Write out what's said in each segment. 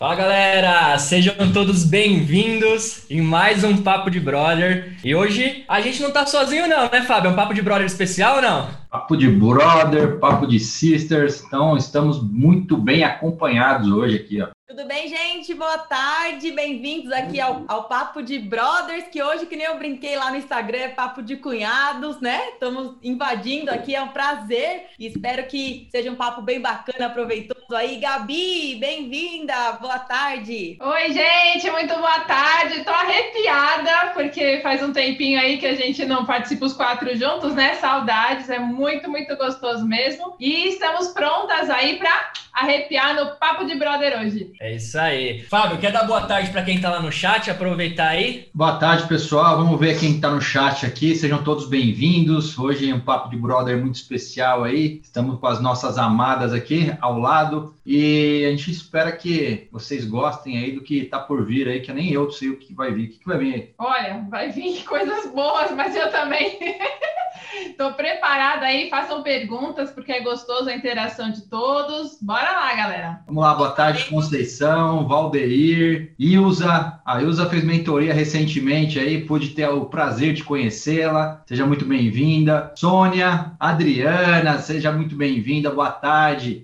Fala galera, sejam todos bem-vindos em mais um Papo de Brother. E hoje a gente não tá sozinho não, né, Fábio? É um Papo de Brother especial ou não? Papo de brother, papo de sisters, então estamos muito bem acompanhados hoje aqui, ó. Tudo bem, gente? Boa tarde, bem-vindos aqui ao Papo de Brothers, que hoje, que nem eu brinquei lá no Instagram, é Papo de Cunhados, né? Estamos invadindo aqui, é um prazer e espero que seja um papo bem bacana, proveitoso aí. Gabi, bem-vinda, boa tarde. Oi, gente, muito boa tarde. Tô arrepiada porque faz um tempinho aí que a gente não participa os quatro juntos, né? Saudades, é muito gostoso mesmo. E estamos prontas aí para arrepiar no Papo de Brother hoje. É isso aí. Fábio, quer dar boa tarde para quem tá lá no chat? Aproveitar aí. Boa tarde, pessoal. Vamos ver quem está no chat aqui. Sejam todos bem-vindos. Hoje é um papo de brother muito especial aí. Estamos com as nossas amadas aqui ao lado e a gente espera que vocês gostem aí do que tá por vir aí, que nem eu sei o que vai vir. O que vai vir aí? Olha, vai vir coisas boas, mas eu também tô preparada aí. Façam perguntas porque é gostoso a interação de todos. Bora lá, galera. Vamos lá, boa tarde, Conceição, Valdeir, Ilza. A Ilza fez mentoria recentemente aí, pude ter o prazer de conhecê-la. Seja muito bem-vinda. Sônia, Adriana, seja muito bem-vinda. Boa tarde.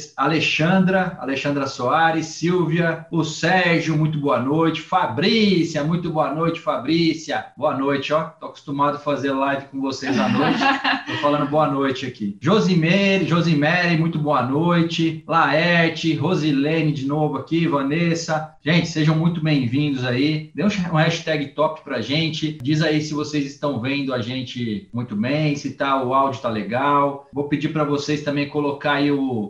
Alexandra Soares, Silvia, o Sérgio, muito boa noite. Fabrícia, muito boa noite, Fabrícia. Boa noite, ó. Tô acostumado a fazer live com vocês à noite. Tô falando boa noite aqui. Josimere, muito boa noite. Laerte, Rosilene de novo aqui, Vanessa. Gente, sejam muito bem-vindos aí. Dê um hashtag top pra gente. Diz aí se vocês estão vendo a gente muito bem, se tá, o áudio tá legal. Vou pedir para vocês também colocar aí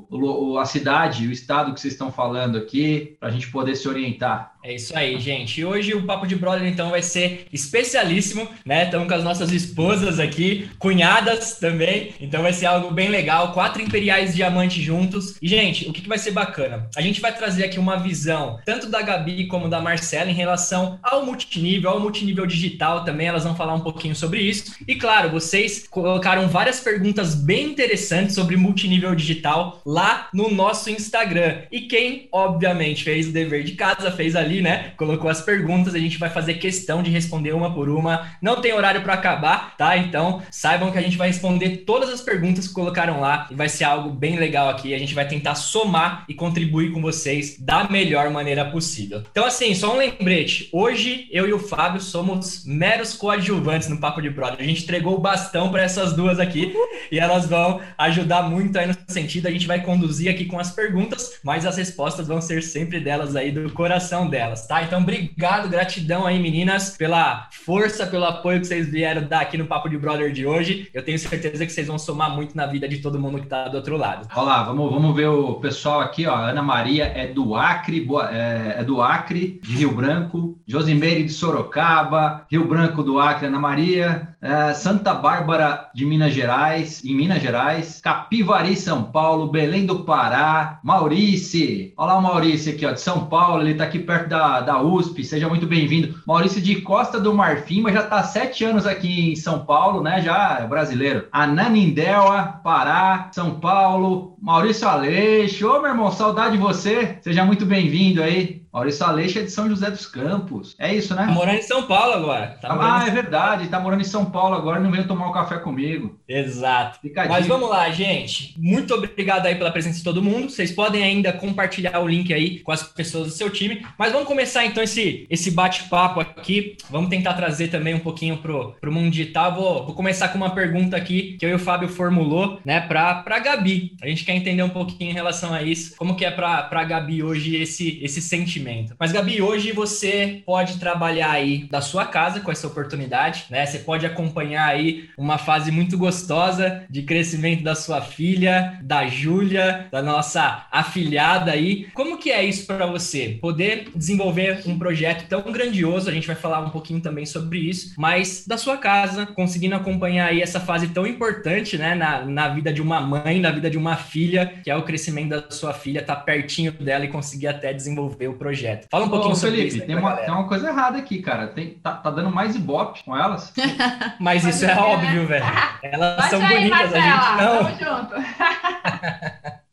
a cidade, o estado que vocês estão falando aqui, pra gente poder se orientar. É isso aí, gente. E hoje o Papo de Brother, então, vai ser especialíssimo, né? Estamos com as nossas esposas aqui, cunhadas também. Então vai ser algo bem legal. 4 imperiais diamantes juntos. E, gente, o que vai ser bacana? A gente vai trazer aqui uma visão, tanto da Gabi como da Marcela, em relação ao multinível digital também. Elas vão falar um pouquinho sobre isso. E, claro, vocês colocaram várias perguntas bem interessantes sobre multinível digital lá no nosso Instagram. E quem, obviamente, fez o dever de casa, fez ali, né? Colocou as perguntas, a gente vai fazer questão de responder uma por uma. Não tem horário para acabar, tá? Então, saibam que a gente vai responder todas as perguntas que colocaram lá e vai ser algo bem legal aqui. A gente vai tentar somar e contribuir com vocês da melhor maneira possível. Então, assim, só um lembrete. Hoje, eu e o Fábio somos meros coadjuvantes no Papo de Brother. A gente entregou o bastão para essas duas aqui e elas vão ajudar muito aí no sentido. A gente vai conduzir aqui com as perguntas, mas as respostas vão ser sempre delas aí, do coração delas. Tá? Então, obrigado, gratidão aí, meninas, pela força, pelo apoio que vocês vieram dar aqui no Papo de Brother de hoje. Eu tenho certeza que vocês vão somar muito na vida de todo mundo que tá do outro lado. Olha lá, vamos ver o pessoal aqui, ó. Ana Maria é do Acre, do Acre, de Rio Branco. Josimeire de Sorocaba, Rio Branco do Acre, Ana Maria. Santa Bárbara de Minas Gerais, em Minas Gerais. Capivari, São Paulo. Belém do Pará. Maurício, olha lá o Maurício aqui, ó, de São Paulo. Ele tá aqui perto da USP, seja muito bem-vindo. Maurício de Costa do Marfim, mas já está há 7 anos aqui em São Paulo, né? Já é brasileiro. Ananindeua, Pará, São Paulo. Maurício Aleixo, ô meu irmão, saudade de você. Seja muito bem-vindo aí. Maurício Aleixo é de São José dos Campos. É isso, né? Tá morando em São Paulo agora. É verdade. Tá morando em São Paulo agora, não veio tomar um café comigo. Exato. Mas vamos lá, gente. Muito obrigado aí pela presença de todo mundo. Vocês podem ainda compartilhar o link aí com as pessoas do seu time. Mas vamos começar então esse bate-papo aqui. Vamos tentar trazer também um pouquinho pro mundo digital. Vou começar com uma pergunta aqui que eu e o Fábio formulou, né, pra Gabi. A gente quer entender um pouquinho em relação a isso. Como que é pra Gabi hoje esse sentimento. Mas, Gabi, hoje você pode trabalhar aí da sua casa com essa oportunidade, né? Você pode acompanhar aí uma fase muito gostosa de crescimento da sua filha, da Júlia, da nossa afilhada aí. Como que é isso para você? Poder desenvolver um projeto tão grandioso, a gente vai falar um pouquinho também sobre isso, mas da sua casa, conseguindo acompanhar aí essa fase tão importante, né? Na vida de uma mãe, na vida de uma filha, que é o crescimento da sua filha, tá pertinho dela e conseguir até desenvolver o projeto. Fala um pouquinho sobre Felipe, isso. Tem uma coisa errada aqui, cara. Tá dando mais ibope com elas. Mas isso é óbvio, velho. Elas Bate são aí, bonitas, Marcela, a gente não. tamo junto.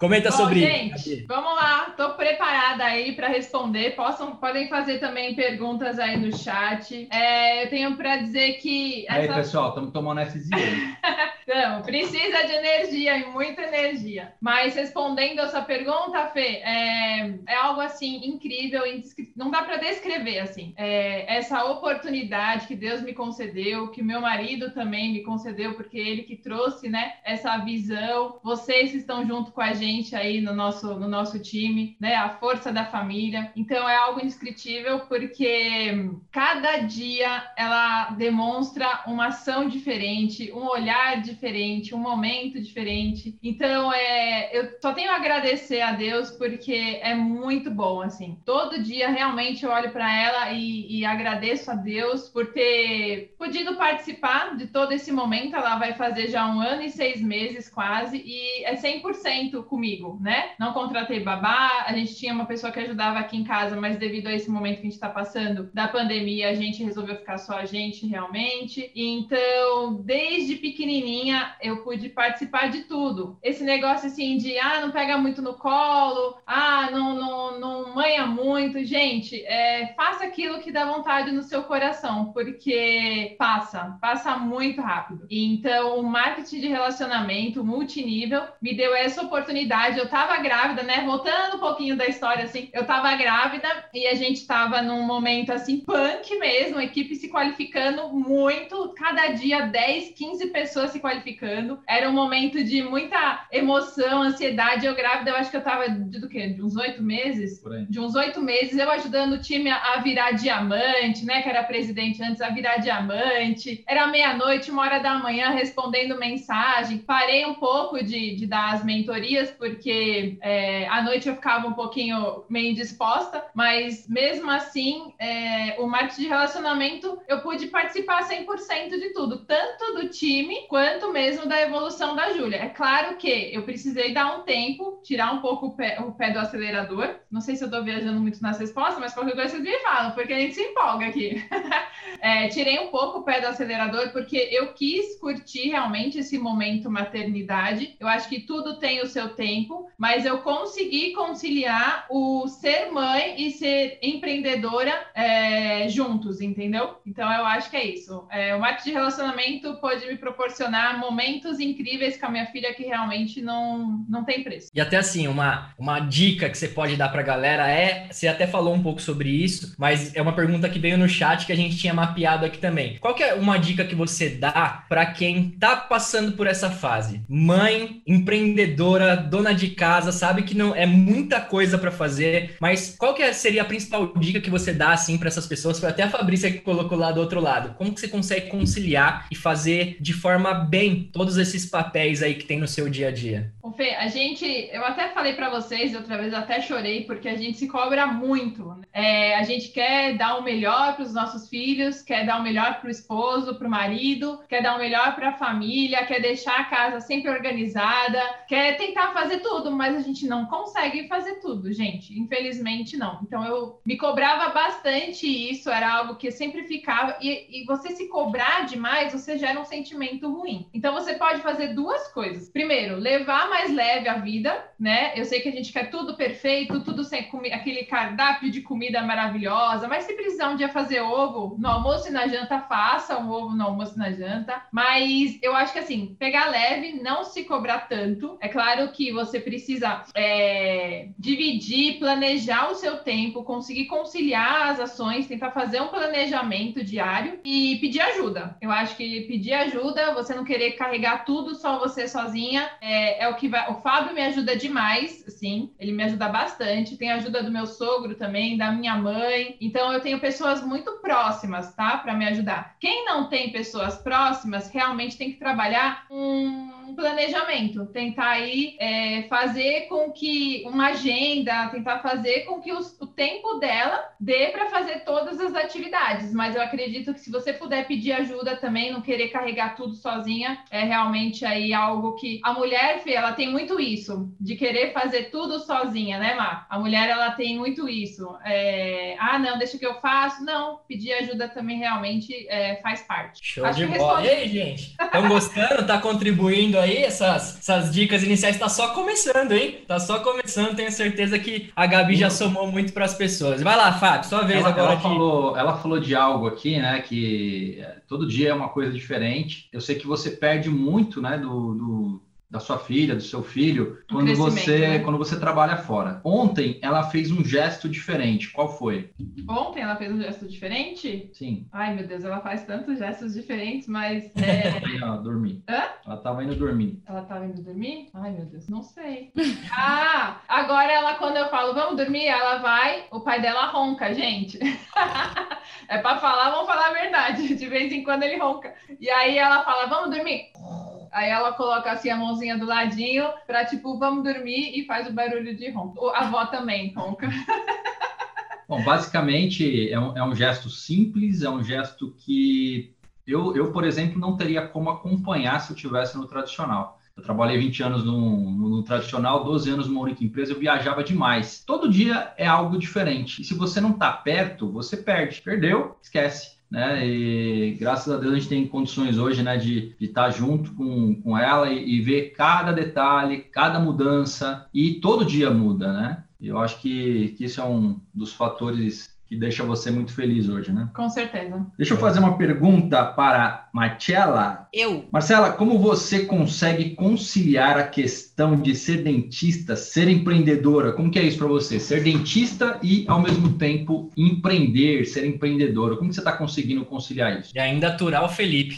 Comenta sobre gente, isso. vamos lá. Tô preparada aí para responder. Podem fazer também perguntas aí no chat. Eu tenho para dizer que... Aí, pessoal, estamos tomando FZ. Não, precisa de energia e muita energia. Mas respondendo a sua pergunta, Fê, é algo assim incrível, não dá para descrever assim. Essa oportunidade que Deus me concedeu, que meu marido também me concedeu, porque ele que trouxe, né, essa visão. Vocês estão junto com a gente aí no nosso time, né, a força da família. Então é algo indescritível, porque cada dia ela demonstra uma ação diferente, um olhar diferente, um momento diferente. Então, eu só tenho a agradecer a Deus, porque é muito bom, assim. Todo dia, realmente, eu olho para ela e agradeço a Deus por ter podido participar de todo esse momento. Ela vai fazer já 1 ano e 6 meses, quase, e é 100% comigo, né? Não contratei babá, a gente tinha uma pessoa que ajudava aqui em casa, mas devido a esse momento que a gente está passando da pandemia, a gente resolveu ficar só a gente, realmente. Então, desde pequenininha, eu pude participar de tudo. Esse negócio assim de, não pega muito no colo, não manha muito. Gente, faça aquilo que dá vontade no seu coração, porque passa muito rápido. Então, o marketing de relacionamento multinível me deu essa oportunidade. Eu tava grávida, né? Voltando um pouquinho da história, assim, eu tava grávida e a gente tava num momento, assim, punk mesmo, a equipe se qualificando muito, cada dia 10, 15 pessoas se qualificando. Era um momento de muita emoção, ansiedade. Eu grávida, eu acho que eu tava do quê? De uns 8 meses? De uns 8 meses, eu ajudando o time a virar diamante, né? Que era presidente antes, a virar diamante. Era meia-noite, 1h da manhã, respondendo mensagem. Parei um pouco de dar as mentorias, porque à noite eu ficava um pouquinho meio indisposta, mas mesmo assim, o marketing de relacionamento, eu pude participar 100% de tudo, tanto do time, quanto mesmo da evolução da Júlia. É claro que eu precisei dar um tempo, tirar um pouco o pé do acelerador. Não sei se eu tô viajando muito nas respostas, mas qualquer coisa vocês me falam, porque a gente se empolga aqui. Tirei um pouco o pé do acelerador, porque eu quis curtir realmente esse momento maternidade. Eu acho que tudo tem o seu tempo, mas eu consegui conciliar o ser mãe e ser empreendedora juntos, entendeu? Então eu acho que é isso. O marketing de relacionamento pode me proporcionar momentos incríveis com a minha filha que realmente não tem preço. E até assim, uma dica que você pode dar pra galera você até falou um pouco sobre isso, mas é uma pergunta que veio no chat que a gente tinha mapeado aqui também. Qual que é uma dica que você dá pra quem tá passando por essa fase? Mãe, empreendedora, dona de casa, sabe que não é muita coisa pra fazer, mas qual que seria a principal dica que você dá assim pra essas pessoas? Foi até a Fabrícia que colocou lá do outro lado. Como que você consegue conciliar e fazer de forma bem todos esses papéis aí que tem no seu dia a dia? Ô Fê, eu até falei para vocês, outra vez até chorei, porque a gente se cobra muito, né? A gente quer dar o melhor para os nossos filhos, quer dar o melhor para o esposo, para o marido, quer dar o melhor para a família, quer deixar a casa sempre organizada, quer tentar fazer tudo, mas a gente não consegue fazer tudo, gente. Infelizmente, não. Então, eu me cobrava bastante isso, era algo que sempre ficava, e você se cobrar demais, você gera um sentimento ruim. Então, você pode fazer 2 coisas. Primeiro, levar mais leve a vida, né? Eu sei que a gente quer tudo perfeito, tudo sem aquele cardápio de comida maravilhosa, mas se precisar um dia fazer ovo no almoço e na janta, faça um ovo no almoço e na janta. Mas eu acho que assim, pegar leve, não se cobrar tanto. É claro que você precisa dividir, planejar o seu tempo, conseguir conciliar as ações, tentar fazer um planejamento diário e pedir ajuda. Eu acho que pedir ajuda, você não querer carregar tudo só você sozinha, é o que vai... O Fábio me ajuda demais, assim, ele me ajuda bastante. Tem a ajuda do meu sogro também, da minha mãe. Então, eu tenho pessoas muito próximas, tá? Para me ajudar. Quem não tem pessoas próximas, realmente tem que trabalhar um planejamento. Tentar aí fazer com que uma agenda, tentar fazer com que o tempo dela dê para fazer todas as atividades. Mas eu acredito que se você puder pedir ajuda também, não querer carregar tudo sozinha, é realmente aí algo que... A mulher, Fê, ela tem muito isso, de querer fazer tudo sozinha, né, Má? A mulher, ela tem muito isso. Não, deixa que eu faço. Não, pedir ajuda também realmente faz parte. Show de bola. E aí, gente? Estão gostando? Tá contribuindo aí, essas dicas iniciais tá só começando, hein? Tá só começando, tenho certeza que a Gabi já somou muito para as pessoas. Vai lá, Fábio, sua vez agora ela falou de algo aqui, né, que todo dia é uma coisa diferente. Eu sei que você perde muito, né, da sua filha, do seu filho, quando você trabalha fora. Ontem ela fez um gesto diferente. Qual foi? Ontem ela fez um gesto diferente? Sim. Ai, meu Deus, ela faz tantos gestos diferentes, mas... Ela dormir. Hã? Ela estava indo dormir. Ela estava indo dormir? Ai, meu Deus, não sei. Agora ela, quando eu falo, vamos dormir, ela vai, o pai dela ronca, gente. É para falar, vamos falar a verdade. De vez em quando ele ronca. E aí ela fala, vamos dormir? Aí ela coloca assim a mãozinha do ladinho pra tipo, vamos dormir e faz o barulho de ronco. A avó também ronca. Bom, basicamente é um gesto simples, é um gesto que eu, por exemplo, não teria como acompanhar se eu estivesse no tradicional. Eu trabalhei 20 anos no tradicional, 12 anos numa única empresa, eu viajava demais. Todo dia é algo diferente. E se você não está perto, você perde. Perdeu, esquece. Né? E graças a Deus a gente tem condições hoje, né, de estar junto com ela e ver cada detalhe, cada mudança, e todo dia muda, né? Eu acho que isso é um dos fatores que deixa você muito feliz hoje, né? Com certeza. Deixa eu fazer uma pergunta para Marcela. Marcela, como você consegue conciliar a questão de ser dentista, ser empreendedora? Como que é isso para você? Ser dentista e, ao mesmo tempo, empreender, ser empreendedora. Como que você está conseguindo conciliar isso? E ainda aturar o Felipe.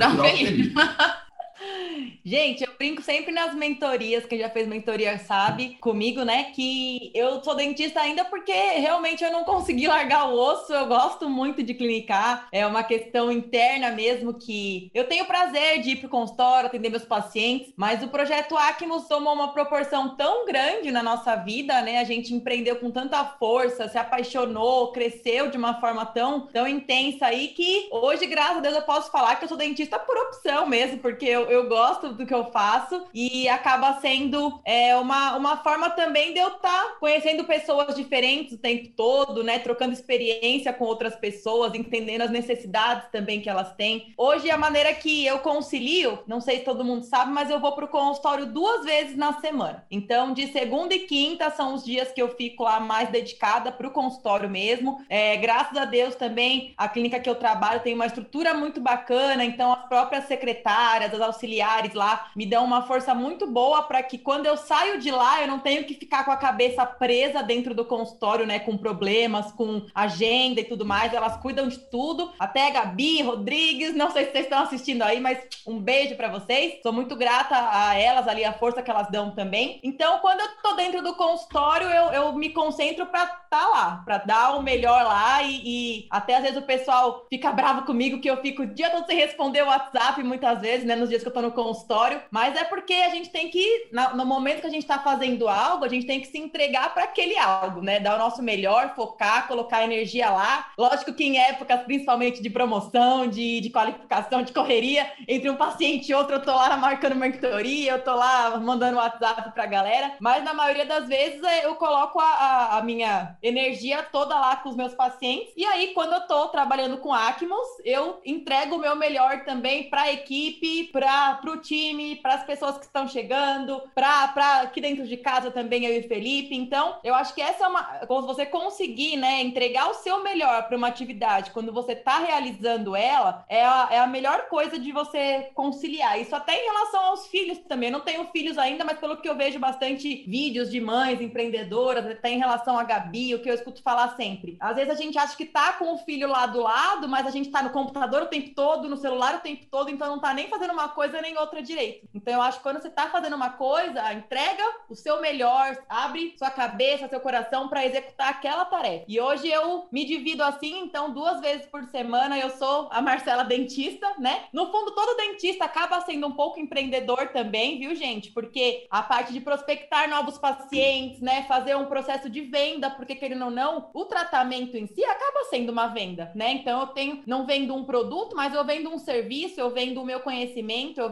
Gente, eu brinco sempre nas mentorias, quem já fez mentoria sabe comigo, né, que eu sou dentista ainda porque realmente eu não consegui largar o osso, eu gosto muito de clinicar, é uma questão interna mesmo que eu tenho prazer de ir pro consultório, atender meus pacientes, mas o projeto Acmos tomou uma proporção tão grande na nossa vida, né, a gente empreendeu com tanta força, se apaixonou, cresceu de uma forma tão intensa aí que hoje, graças a Deus, eu posso falar que eu sou dentista por opção mesmo, porque eu gosto do que eu faço e acaba sendo uma forma também de eu estar conhecendo pessoas diferentes o tempo todo, né? Trocando experiência com outras pessoas, entendendo as necessidades também que elas têm. Hoje, a maneira que eu concilio, não sei se todo mundo sabe, mas eu vou para o consultório 2 vezes na semana. Então, de segunda e quinta são os dias que eu fico lá mais dedicada para o consultório mesmo. Graças a Deus também, a clínica que eu trabalho tem uma estrutura muito bacana, então as próprias secretárias, as auxiliares lá me dão uma força muito boa para que quando eu saio de lá eu não tenho que ficar com a cabeça presa dentro do consultório, né, com problemas, com agenda e tudo mais. Elas cuidam de tudo, até a Gabi, Rodrigues, não sei se vocês estão assistindo aí, mas um beijo para vocês. Sou muito grata a elas ali, a força que elas dão também. Então, quando eu tô dentro do consultório, eu me concentro para estar lá, para dar o melhor lá e até às vezes o pessoal fica bravo comigo que eu fico o dia todo sem responder o WhatsApp muitas vezes, né, nos dias que eu tô no consultório, mas é porque a gente tem que, no momento que a gente tá fazendo algo, a gente tem que se entregar para aquele algo, né, dar o nosso melhor, focar, colocar energia lá. Lógico que em épocas principalmente de promoção, de qualificação, de correria, entre um paciente e outro, eu tô lá marcando mentoria, eu tô lá mandando WhatsApp pra galera, mas na maioria das vezes eu coloco a minha energia toda lá com os meus pacientes, e aí quando eu tô trabalhando com Acmos, eu entrego o meu melhor também para a equipe, para o time, para as pessoas que estão chegando, para aqui dentro de casa também eu e o Felipe. Então, eu acho que essa é quando você conseguir, né, entregar o seu melhor para uma atividade, quando você tá realizando ela, é a melhor coisa de você conciliar. Isso até em relação aos filhos também. Eu não tenho filhos ainda, mas pelo que eu vejo bastante vídeos de mães empreendedoras, até em relação a Gabi, o que eu escuto falar sempre. Às vezes a gente acha que tá com o filho lá do lado, mas a gente tá no computador o tempo todo, no celular o tempo todo, então não tá nem fazendo uma coisa nem outra direito. Então eu acho que quando você tá fazendo uma coisa, entrega o seu melhor, abre sua cabeça, seu coração para executar aquela tarefa. E hoje eu me divido assim, então 2 vezes por semana eu sou a Marcela dentista, né? No fundo, todo dentista acaba sendo um pouco empreendedor também, viu, gente? Porque a parte de prospectar novos pacientes, né? Fazer um processo de venda, porque querendo ou não, o tratamento em si acaba sendo uma venda, né? Então eu não vendo um produto, mas eu vendo um serviço, eu vendo o meu conhecimento, eu vendo o meu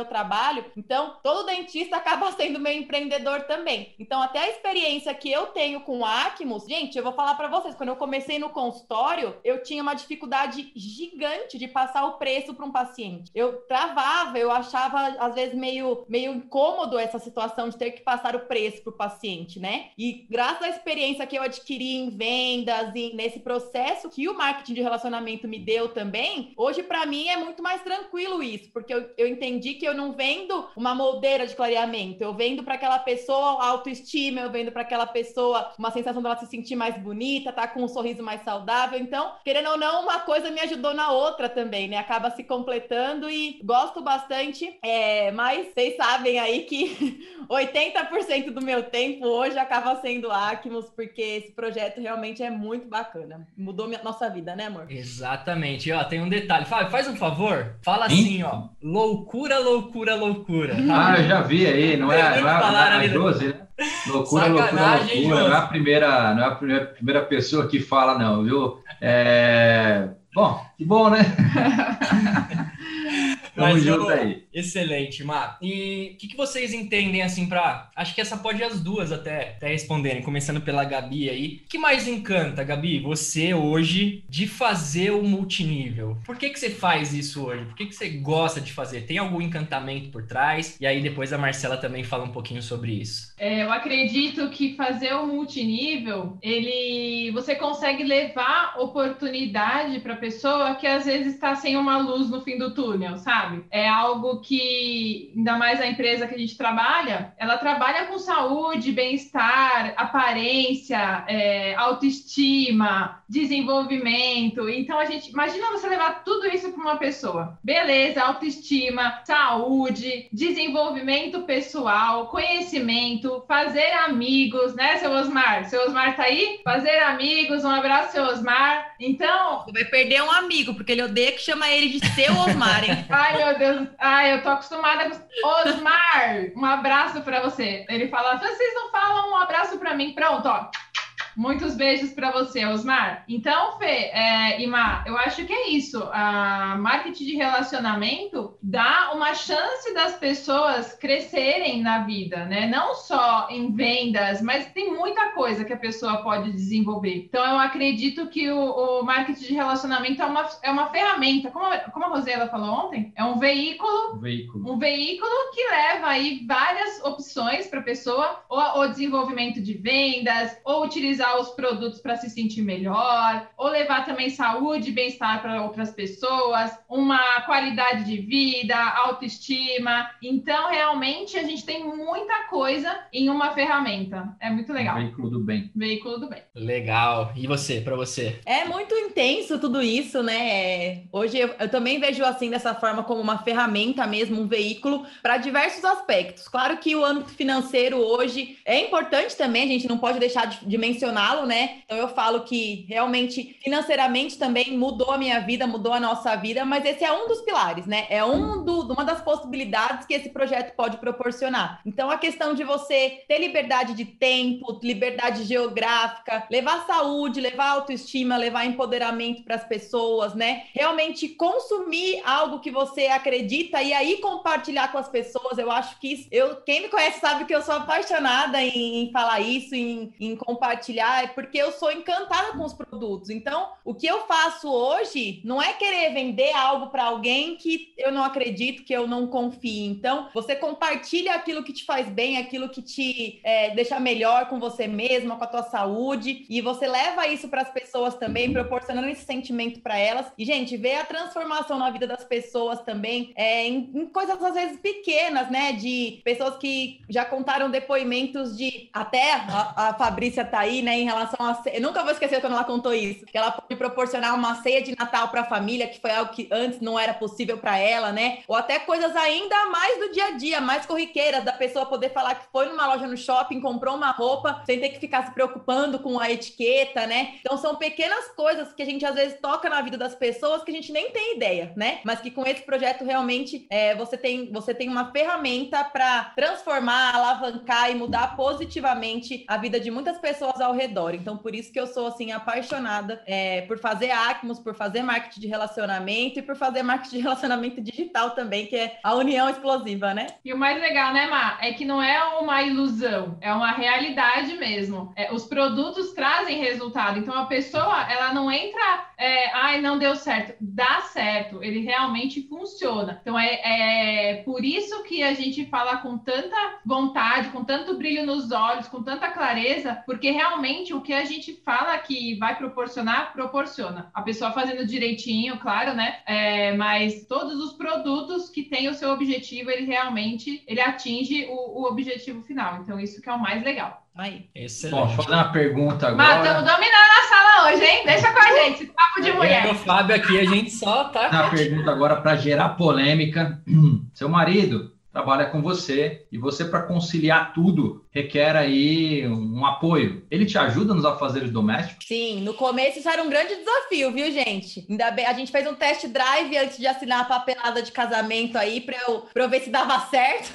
trabalho. Então, todo dentista acaba sendo meu empreendedor também. Então, até a experiência que eu tenho com Acmos, gente, eu vou falar para vocês, quando eu comecei no consultório, eu tinha uma dificuldade gigante de passar o preço para um paciente. Eu travava, eu achava, às vezes, meio incômodo essa situação de ter que passar o preço para o paciente, né? E graças à experiência que eu adquiri em vendas e nesse processo que o marketing de relacionamento me deu também, hoje para mim é muito mais tranquilo isso, porque eu entendi que eu não vendo uma moldeira de clareamento, eu vendo para aquela pessoa autoestima, eu vendo para aquela pessoa uma sensação dela se sentir mais bonita, tá com um sorriso mais saudável. Então, querendo ou não, uma coisa me ajudou na outra também, né? Acaba se completando e gosto bastante, mas vocês sabem aí que 80% do meu tempo hoje acaba sendo Acmos, porque esse projeto realmente é muito bacana. Mudou nossa vida, né, amor? Exatamente. Ó, tem um detalhe. Fábio, faz um favor. Fala assim, ó. Loucura, loucura, loucura. Ah, eu já vi aí. Não é a Josi, né? Loucura, Sacanagem, loucura, loucura. Não é a primeira pessoa que fala, não, viu? Bom, que bom, né? Tamo junto aí. Excelente, Má. E o que vocês entendem, assim, acho que essa pode as duas até responderem, começando pela Gabi aí. O que mais encanta, Gabi, você hoje, de fazer o multinível? Por que você faz isso hoje? Por que você gosta de fazer? Tem algum encantamento por trás? E aí depois a Marcela também fala um pouquinho sobre isso. Eu acredito que fazer o multinível, você consegue levar oportunidade para a pessoa que às vezes está sem uma luz no fim do túnel, sabe? É algo que, ainda mais a empresa que a gente trabalha, ela trabalha com saúde, bem-estar, aparência, autoestima, desenvolvimento. Então, imagina você levar tudo isso para uma pessoa. Beleza, autoestima, saúde, desenvolvimento pessoal, conhecimento, fazer amigos, né, seu Osmar? Seu Osmar tá aí? Fazer amigos, um abraço, seu Osmar. Então... Você vai perder um amigo, porque ele odeia que chama ele de seu Osmar, hein? Ai, meu Deus. Ai, eu tô acostumada com... Osmar, um abraço pra você. Ele fala, vocês não falam um abraço pra mim? Pronto, ó. Muitos beijos para você, Osmar. Então, Fê e Má, eu acho que é isso. A marketing de relacionamento dá uma chance das pessoas crescerem na vida, né? Não só em vendas, mas tem muita coisa que a pessoa pode desenvolver. Então, eu acredito que o marketing de relacionamento é uma ferramenta, como a Rosela falou ontem, é um veículo. Um veículo que leva aí várias opções para a pessoa, ou desenvolvimento de vendas, ou utilizar os produtos para se sentir melhor, ou levar também saúde e bem-estar para outras pessoas, uma qualidade de vida, autoestima. Então, realmente, a gente tem muita coisa em uma ferramenta. É muito legal. Veículo do bem. Veículo do bem. Legal. E você, para você? É muito intenso tudo isso, né? Hoje eu também vejo assim, dessa forma, como uma ferramenta mesmo, um veículo para diversos aspectos. Claro que o âmbito financeiro hoje é importante também, a gente não pode deixar de mencionar, né? Então eu falo que realmente financeiramente também mudou a minha vida, mudou a nossa vida, mas esse é um dos pilares, né? É uma das possibilidades que esse projeto pode proporcionar. Então a questão de você ter liberdade de tempo, liberdade geográfica, levar saúde, levar autoestima, levar empoderamento para as pessoas, né? Realmente consumir algo que você acredita e aí compartilhar com as pessoas. Eu acho que isso, quem me conhece sabe que eu sou apaixonada em falar isso, em compartilhar, porque eu sou encantada com os produtos. Então, o que eu faço hoje não é querer vender algo para alguém que eu não acredito, que eu não confio. Então, você compartilha aquilo que te faz bem, aquilo que te deixa melhor com você mesma, com a tua saúde, e você leva isso para as pessoas também, proporcionando esse sentimento para elas. E, gente, ver a transformação na vida das pessoas também, em coisas às vezes pequenas, né? De pessoas que já contaram depoimentos de... Até a Fabrícia tá aí, né? Em relação a... Eu nunca vou esquecer quando ela contou isso, que ela pode proporcionar uma ceia de Natal para a família, que foi algo que antes não era possível para ela, né? Ou até coisas ainda mais do dia a dia, mais corriqueiras, da pessoa poder falar que foi numa loja no shopping, comprou uma roupa, sem ter que ficar se preocupando com a etiqueta, né? Então são pequenas coisas que gente às vezes toca na vida das pessoas que a gente nem tem ideia, né? Mas que com esse projeto realmente você tem uma ferramenta para transformar, alavancar e mudar positivamente a vida de muitas pessoas ao redor. Então, por isso que eu sou, assim, apaixonada por fazer Acmos, por fazer marketing de relacionamento e por fazer marketing de relacionamento digital também, que é a união explosiva, né? E o mais legal, né, Má? É que não é uma ilusão, é uma realidade mesmo. Os produtos trazem resultado. Então, a pessoa, ela não entra, ai, não deu certo. Dá certo, ele realmente funciona. Então, é por isso que a gente fala com tanta vontade, com tanto brilho nos olhos, com tanta clareza, porque realmente o que a gente fala que vai proporcionar, proporciona. A pessoa fazendo direitinho, claro, né? Mas todos os produtos que têm o seu objetivo, ele atinge o objetivo final. Então, isso que é o mais legal. Aí. Excelente. Bom, deixa eu fazer uma pergunta agora. Mas estamos dominando a sala hoje, hein? Deixa com a gente, esse papo de mulher. O Fábio aqui, a gente só tá... Uma pergunta agora para gerar polêmica. Seu marido trabalha com você e você, para conciliar tudo, requer aí um apoio. Ele te ajuda nos afazeres domésticos? Sim, no começo isso era um grande desafio, viu, gente? Ainda bem, a gente fez um test drive antes de assinar a papelada de casamento aí para eu ver se dava certo.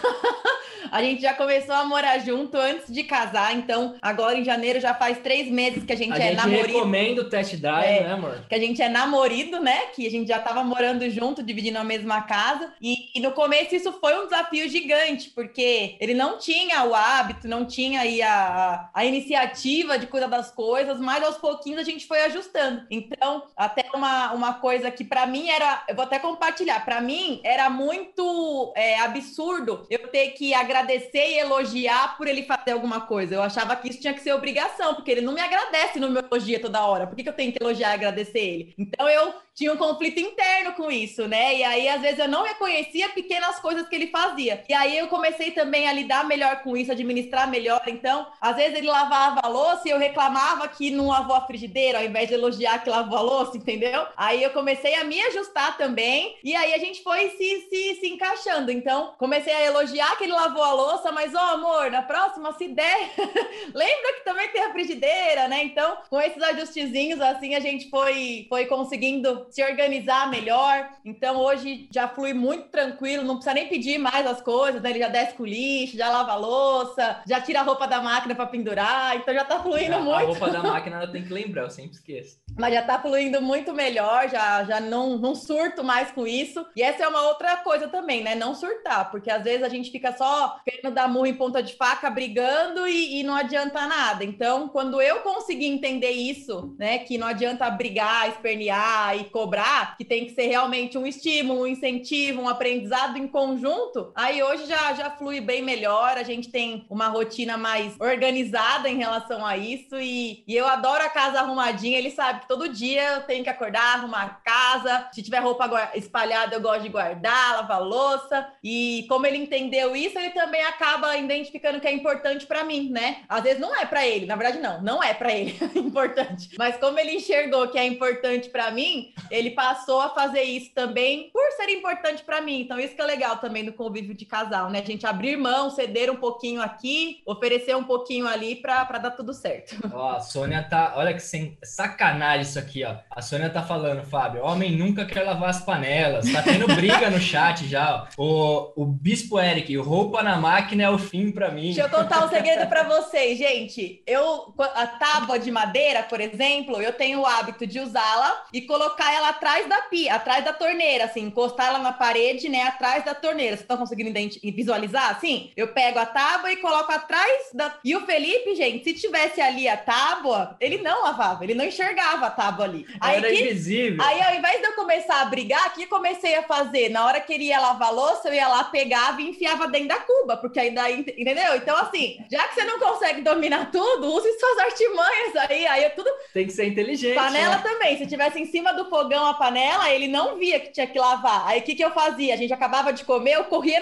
A gente já começou a morar junto antes de casar, então agora em janeiro já faz 3 meses que a gente é namorado. A gente recomenda o test drive, né, amor? Que a gente é namorado, né? Que a gente já tava morando junto, dividindo a mesma casa. E no começo isso foi um desafio gigante, porque ele não tinha o hábito, não tinha aí a iniciativa de cuidar das coisas, mas aos pouquinhos a gente foi ajustando. Então, até uma coisa que para mim era, eu vou até compartilhar, para mim era muito absurdo eu ter que agradecer e elogiar por ele fazer alguma coisa. Eu achava que isso tinha que ser obrigação, porque ele não me agradece, não me elogia toda hora. Por que eu tenho que elogiar e agradecer ele? Então eu tinha um conflito interno com isso, né? E aí, às vezes, eu não reconhecia pequenas coisas que ele fazia. E aí eu comecei também a lidar melhor com isso, administrar melhor. Então, às vezes ele lavava a louça e eu reclamava que não lavou a frigideira, ao invés de elogiar que lavou a louça, entendeu? Aí eu comecei a me ajustar também, e aí a gente foi se encaixando. Então, comecei a elogiar que ele lavou a louça, mas, amor, na próxima, se der, lembra que também tem a frigideira, né? Então, com esses ajustezinhos, assim, a gente foi conseguindo se organizar melhor. Então, hoje já flui muito tranquilo, não precisa nem pedir mais as coisas, né? Ele já desce com o lixo, já lava a louça, já tira a roupa da máquina para pendurar, então já tá fluindo muito. A roupa da máquina ela tem que lembrar, eu sempre esqueço. Mas já tá fluindo muito melhor, já não surto mais com isso. E essa é uma outra coisa também, né? Não surtar, porque às vezes a gente fica só querendo dar murro em ponta de faca, brigando e não adianta nada. Então, quando eu consegui entender isso, né? Que não adianta brigar, espernear e cobrar, que tem que ser realmente um estímulo, um incentivo, um aprendizado em conjunto, aí hoje já flui bem melhor, a gente tem uma rotina mais organizada em relação a isso e eu adoro a casa arrumadinha, ele sabe que todo dia eu tenho que acordar, arrumar a casa, se tiver roupa espalhada eu gosto de guardar, lavar louça, e como ele entendeu isso, ele também acaba identificando que é importante para mim, né? Às vezes não é para ele, na verdade não é para ele importante, mas como ele enxergou que é importante para mim, ele passou a fazer isso também por ser importante para mim. Então isso que é legal também do convívio de casal, né? A gente abrir mão, ceder um pouquinho aqui, oferecer um pouquinho ali para dar tudo certo. Ó, a Sônia tá, olha que sacanagem isso aqui, ó. A Sônia tá falando, Fábio, homem nunca quer lavar as panelas, tá tendo briga no chat já, ó. O Bispo Eric, roupa na máquina é o fim para mim. Deixa eu contar um segredo para vocês, gente. A tábua de madeira, por exemplo, eu tenho o hábito de usá-la e colocar ela atrás da pia, atrás da torneira, assim, encostar ela na parede, né, atrás da torneira. Vocês estão conseguindo visualizar, assim? Eu pego a tábua e coloco atrás da... E o Felipe, gente, se tivesse ali a tábua, ele não lavava, ele não enxergava a tábua ali. Era invisível. Aí, ao invés de eu começar a brigar, o que comecei a fazer? Na hora que ele ia lavar a louça, eu ia lá, pegava e enfiava dentro da cuba, porque aí daí, entendeu? Então, assim, já que você não consegue dominar tudo, use suas artimanhas aí é tudo... Tem que ser inteligente. Panela, né? também, se tivesse em cima do fogão a panela, ele não via que tinha que lavar. Aí, o que eu fazia? A gente acabava de comer, eu corria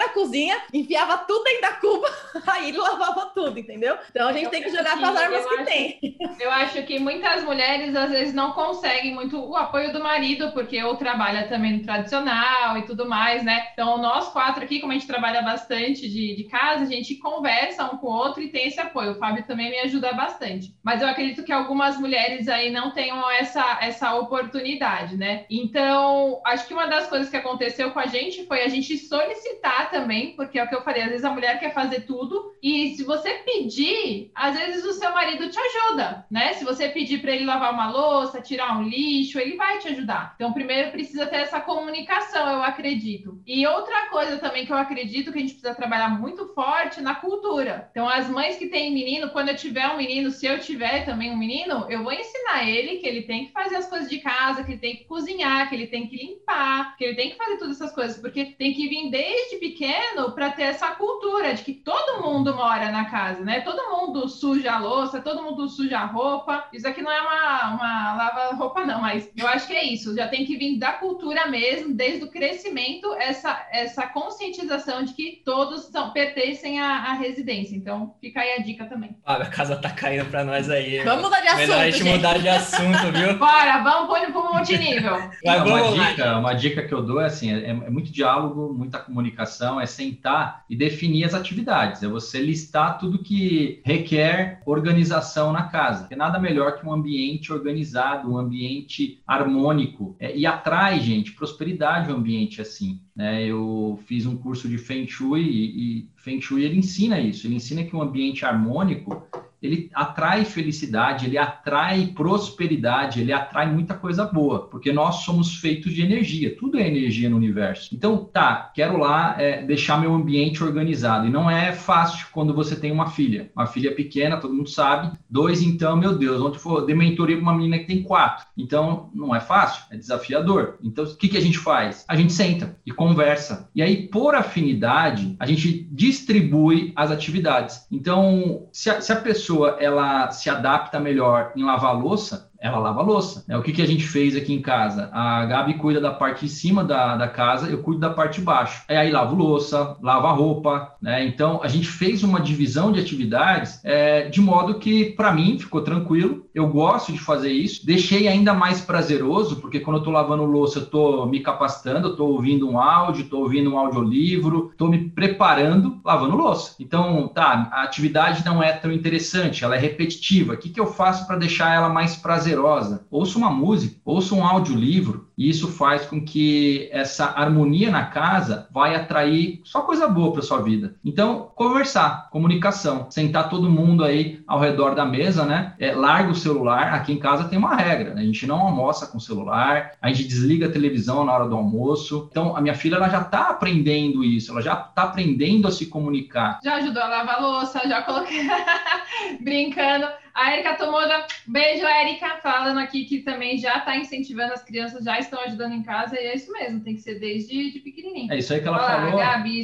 na cozinha, enfiava tudo dentro da cuba, aí ele lavava tudo, entendeu? Então a gente tem que jogar com as armas que tem. Eu acho que muitas mulheres, às vezes, não conseguem muito o apoio do marido, porque ou trabalha também no tradicional e tudo mais, né? Então, nós 4 aqui, como a gente trabalha bastante de casa, a gente conversa um com o outro e tem esse apoio. O Fábio também me ajuda bastante. Mas eu acredito que algumas mulheres aí não tenham essa oportunidade, né? Então, acho que uma das coisas que aconteceu com a gente foi a gente solicitar também, porque é o que eu falei, às vezes a mulher quer fazer tudo e se você pedir, às vezes o seu marido te ajuda, né? Se você pedir para ele lavar uma louça, tirar um lixo, ele vai te ajudar. Então, primeiro precisa ter essa comunicação, eu acredito. E outra coisa também que eu acredito que a gente precisa trabalhar muito forte na cultura. Então, as mães que têm menino, quando eu tiver um menino, se eu tiver também um menino, eu vou ensinar ele que ele tem que fazer as coisas de casa, que ele tem que cozinhar, que ele tem que limpar, que ele tem que fazer todas essas coisas, porque tem que vir desde pequeno para ter essa cultura de que todo mundo mora na casa, né? Todo mundo suja a louça, todo mundo suja a roupa. Isso aqui não é uma lava-roupa, não, mas eu acho que é isso. Já tem que vir da cultura mesmo, desde o crescimento, essa conscientização de que todos pertencem à residência. Então, fica aí a dica também. A casa tá caindo pra nós aí. Vamos mudar de assunto, melhor a gente mudar de assunto, viu? Bora, vamos pro multinível. Uma dica que eu dou é assim, é muito diálogo, muita comunicação, é sentar e definir as atividades, é você listar tudo que requer organização na casa. Porque nada melhor que um ambiente organizado, um ambiente harmônico, e atrai, gente, prosperidade o ambiente assim. Eu fiz um curso de Feng Shui e Feng Shui ele ensina isso, ele ensina que um ambiente harmônico ele atrai felicidade, ele atrai prosperidade, ele atrai muita coisa boa, porque nós somos feitos de energia, tudo é energia no universo. Então, quero lá deixar meu ambiente organizado, e não é fácil quando você tem uma filha pequena, todo mundo sabe, 2, então, meu Deus, ontem eu dei mentoria para uma menina que tem 4, então não é fácil, é desafiador. Então, o que a gente faz? A gente senta e conversa, e aí, por afinidade, a gente distribui as atividades. Então, se a pessoa ela se adapta melhor em lavar a louça, ela lava a louça. O que a gente fez aqui em casa? A Gabi cuida da parte de cima da casa, eu cuido da parte de baixo. Aí lavo louça, lavo a roupa, né? Então, a gente fez uma divisão de atividades de modo que, para mim, ficou tranquilo. Eu gosto de fazer isso. Deixei ainda mais prazeroso, porque quando eu estou lavando louça, eu estou me capacitando, eu estou ouvindo um áudio, estou ouvindo um audiolivro, estou me preparando, lavando louça. Então, a atividade não é tão interessante, ela é repetitiva. O que eu faço para deixar ela mais prazerosa? Ouça uma música, ouça um audiolivro, e isso faz com que essa harmonia na casa vai atrair só coisa boa para sua vida. Então, conversar, comunicação, sentar todo mundo aí ao redor da mesa, né? Larga o celular. Aqui em casa tem uma regra, né? A gente não almoça com celular, a gente desliga a televisão na hora do almoço. Então, a minha filha ela já está aprendendo isso, ela já está aprendendo a se comunicar. Já ajudou a lavar louça, já coloquei brincando. A Érica Tomoda, beijo, Érica, falando aqui que também já está incentivando, as crianças já estão ajudando em casa, e é isso mesmo, tem que ser desde pequenininho. É isso aí que ela falou.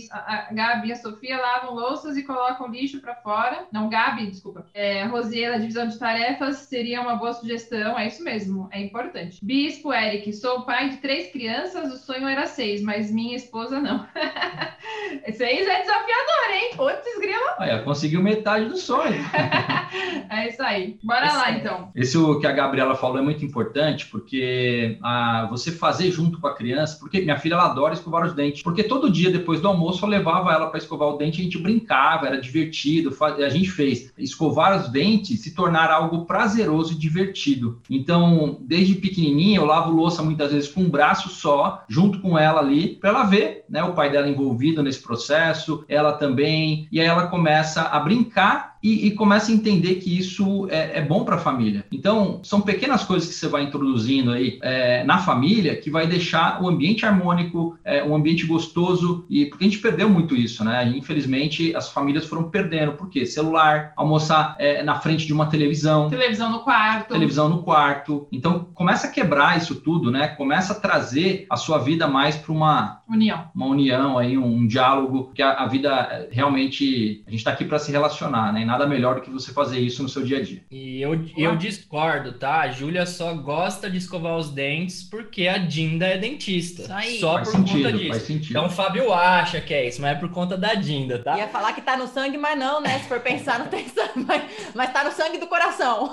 A Gabi e a Sofia lavam louças e colocam lixo para fora. Não, Gabi, desculpa. Rosiela, divisão de tarefas seria uma boa sugestão, é isso mesmo, é importante. Bispo, Eric, sou pai de 3 crianças, o sonho era 6, mas minha esposa não. 6 é desafiador, hein? Putz, grilo. Conseguiu metade do sonho. É isso aí. Bora lá, então. Isso que a Gabriela falou é muito importante, porque você fazer junto com a criança, porque minha filha ela adora escovar os dentes, porque todo dia depois do almoço eu levava ela para escovar o dente, a gente brincava, era divertido, a gente fez escovar os dentes se tornar algo prazeroso e divertido. Então, desde pequenininha eu lavo louça muitas vezes com um braço só, junto com ela ali, para ela ver, né, o pai dela envolvido nesse processo, ela também, e aí ela começa a brincar e começa a entender que isso é bom para a família. Então, são pequenas coisas que você vai introduzindo aí na família que vai deixar o ambiente harmônico, um ambiente gostoso, porque a gente perdeu muito isso, né? E, infelizmente, as famílias foram perdendo. Por quê? Celular, almoçar na frente de uma televisão. Televisão no quarto. Então, começa a quebrar isso tudo, né? Começa a trazer a sua vida mais para uma uma união aí, um diálogo, que a vida realmente, a gente está aqui para se relacionar, né? E nada melhor do que você fazer isso no seu dia a dia. E eu discordo, tá? A Júlia só gosta de escovar os dentes porque a Dinda é dentista. Isso aí. Só Faz por sentido, conta disso. faz sentido. Então o Fábio acha que é isso, mas é por conta da Dinda, tá? Ia falar que tá no sangue, mas não, né? Se for pensar, não tem sangue, mas tá no sangue do coração.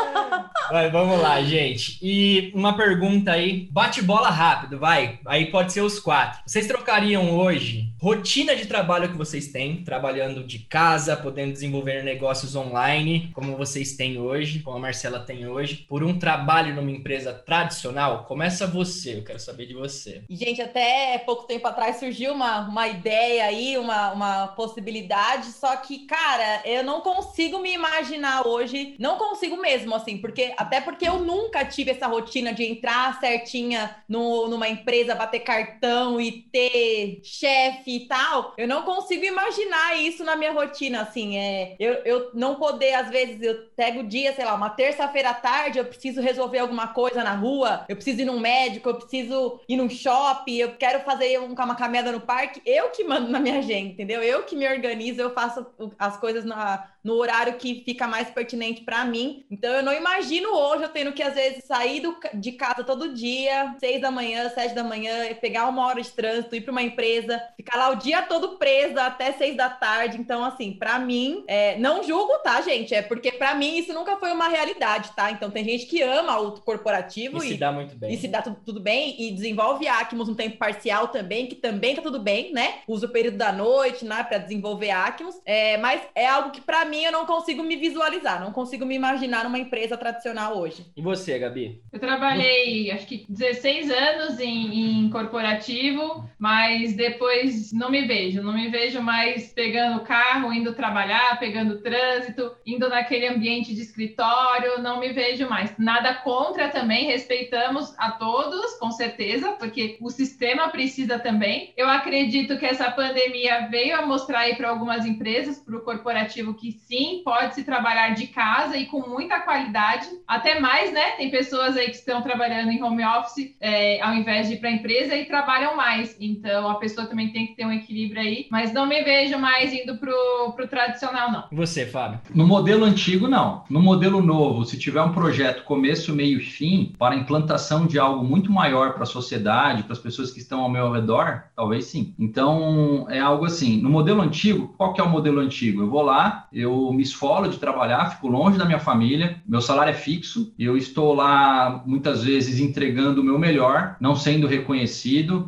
Vai, vamos lá, gente. E uma pergunta aí, bate bola rápido, vai. Aí pode ser os 4. Vocês trocariam hoje rotina de trabalho que vocês têm, trabalhando de casa, podendo desenvolver negócios online, como vocês têm hoje, como a Marcela tem hoje, por um trabalho numa empresa tradicional? Começa você, eu quero saber de você. E, gente, até pouco tempo atrás surgiu uma ideia aí, uma possibilidade, só que, cara, eu não consigo me imaginar hoje, não consigo mesmo, assim, até porque eu nunca tive essa rotina de entrar certinha numa empresa, bater cartão e ter chefe e tal. Eu não consigo imaginar isso na minha rotina, assim, eu não poder, às vezes, eu pego o dia, sei lá, uma terça-feira à tarde, eu preciso resolver alguma coisa na rua, eu preciso ir num médico, eu preciso ir num shopping, eu quero fazer uma caminhada no parque, eu que mando na minha agenda, entendeu? Eu que me organizo, eu faço as coisas no horário que fica mais pertinente para mim. Então, eu não imagino hoje eu tendo que, às vezes, sair de casa todo dia, 6 da manhã, 7 da manhã, pegar 1 hora de trânsito, ir para uma empresa, ficar lá o dia todo presa até 6 da tarde. Então, assim, para mim, não julgo, tá, gente? É porque para mim isso nunca foi uma realidade, tá? Então, tem gente que ama o corporativo e se dá muito bem. E se dá tudo bem, e desenvolve Acmos um tempo parcial também, que também tá tudo bem, né? Usa o período da noite, né, para desenvolver Acmos. Mas é algo que para mim eu não consigo me visualizar, não consigo me imaginar numa empresa tradicional hoje. E você, Gabi? Eu trabalhei, acho que 16 anos em corporativo, mas depois não me vejo mais pegando o carro, indo trabalhar, pegando trânsito, indo naquele ambiente de escritório, não me vejo mais. Nada contra também, respeitamos a todos, com certeza, porque o sistema precisa também. Eu acredito que essa pandemia veio a mostrar aí para algumas empresas, para o corporativo, que sim, pode se trabalhar de casa e com muita qualidade, até mais, né? Tem pessoas aí que estão trabalhando em home office ao invés de ir para a empresa e trabalham mais. Então, a pessoa também tem que ter um equilíbrio aí, mas não me vejo mais indo pro tradicional, não. E você, Fábio? No modelo antigo, não. No modelo novo, se tiver um projeto começo, meio e fim, para a implantação de algo muito maior para a sociedade, para as pessoas que estão ao meu redor, talvez sim. Então, é algo assim. No modelo antigo, qual que é o modelo antigo? Eu vou lá, eu me esfolo de trabalhar, fico longe da minha família, meu salário é fixo, eu estou lá, muitas vezes, entregando o meu melhor, não sendo reconhecido.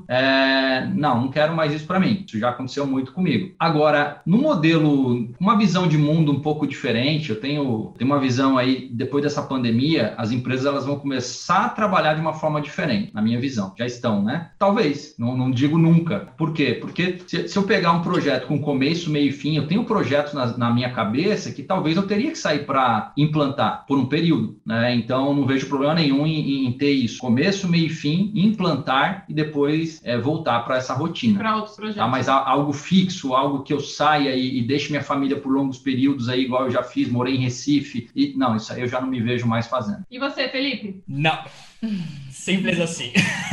Não quero mais isso para mim. Isso já aconteceu muito comigo. Agora, no modelo, uma visão de mundo um pouco diferente, eu tenho uma visão aí, depois dessa pandemia, as empresas elas vão começar a trabalhar de uma forma diferente, na minha visão. Já estão, né? Talvez, não digo nunca. Por quê? Porque se eu pegar um projeto com começo, meio e fim, eu tenho projetos na minha cabeça que talvez eu teria que sair para implantar por um período, né? Então, não vejo problema nenhum em ter isso. Começo, meio e fim, implantar e depois voltar para essa rotina. Para outros projetos. Tá? Mas algo fixo, algo que eu saia e deixe minha família por longos períodos aí, igual eu já fiz, morei em Recife. Não, isso aí eu já não me vejo mais fazendo. E você, Felipe? Não. Simples assim.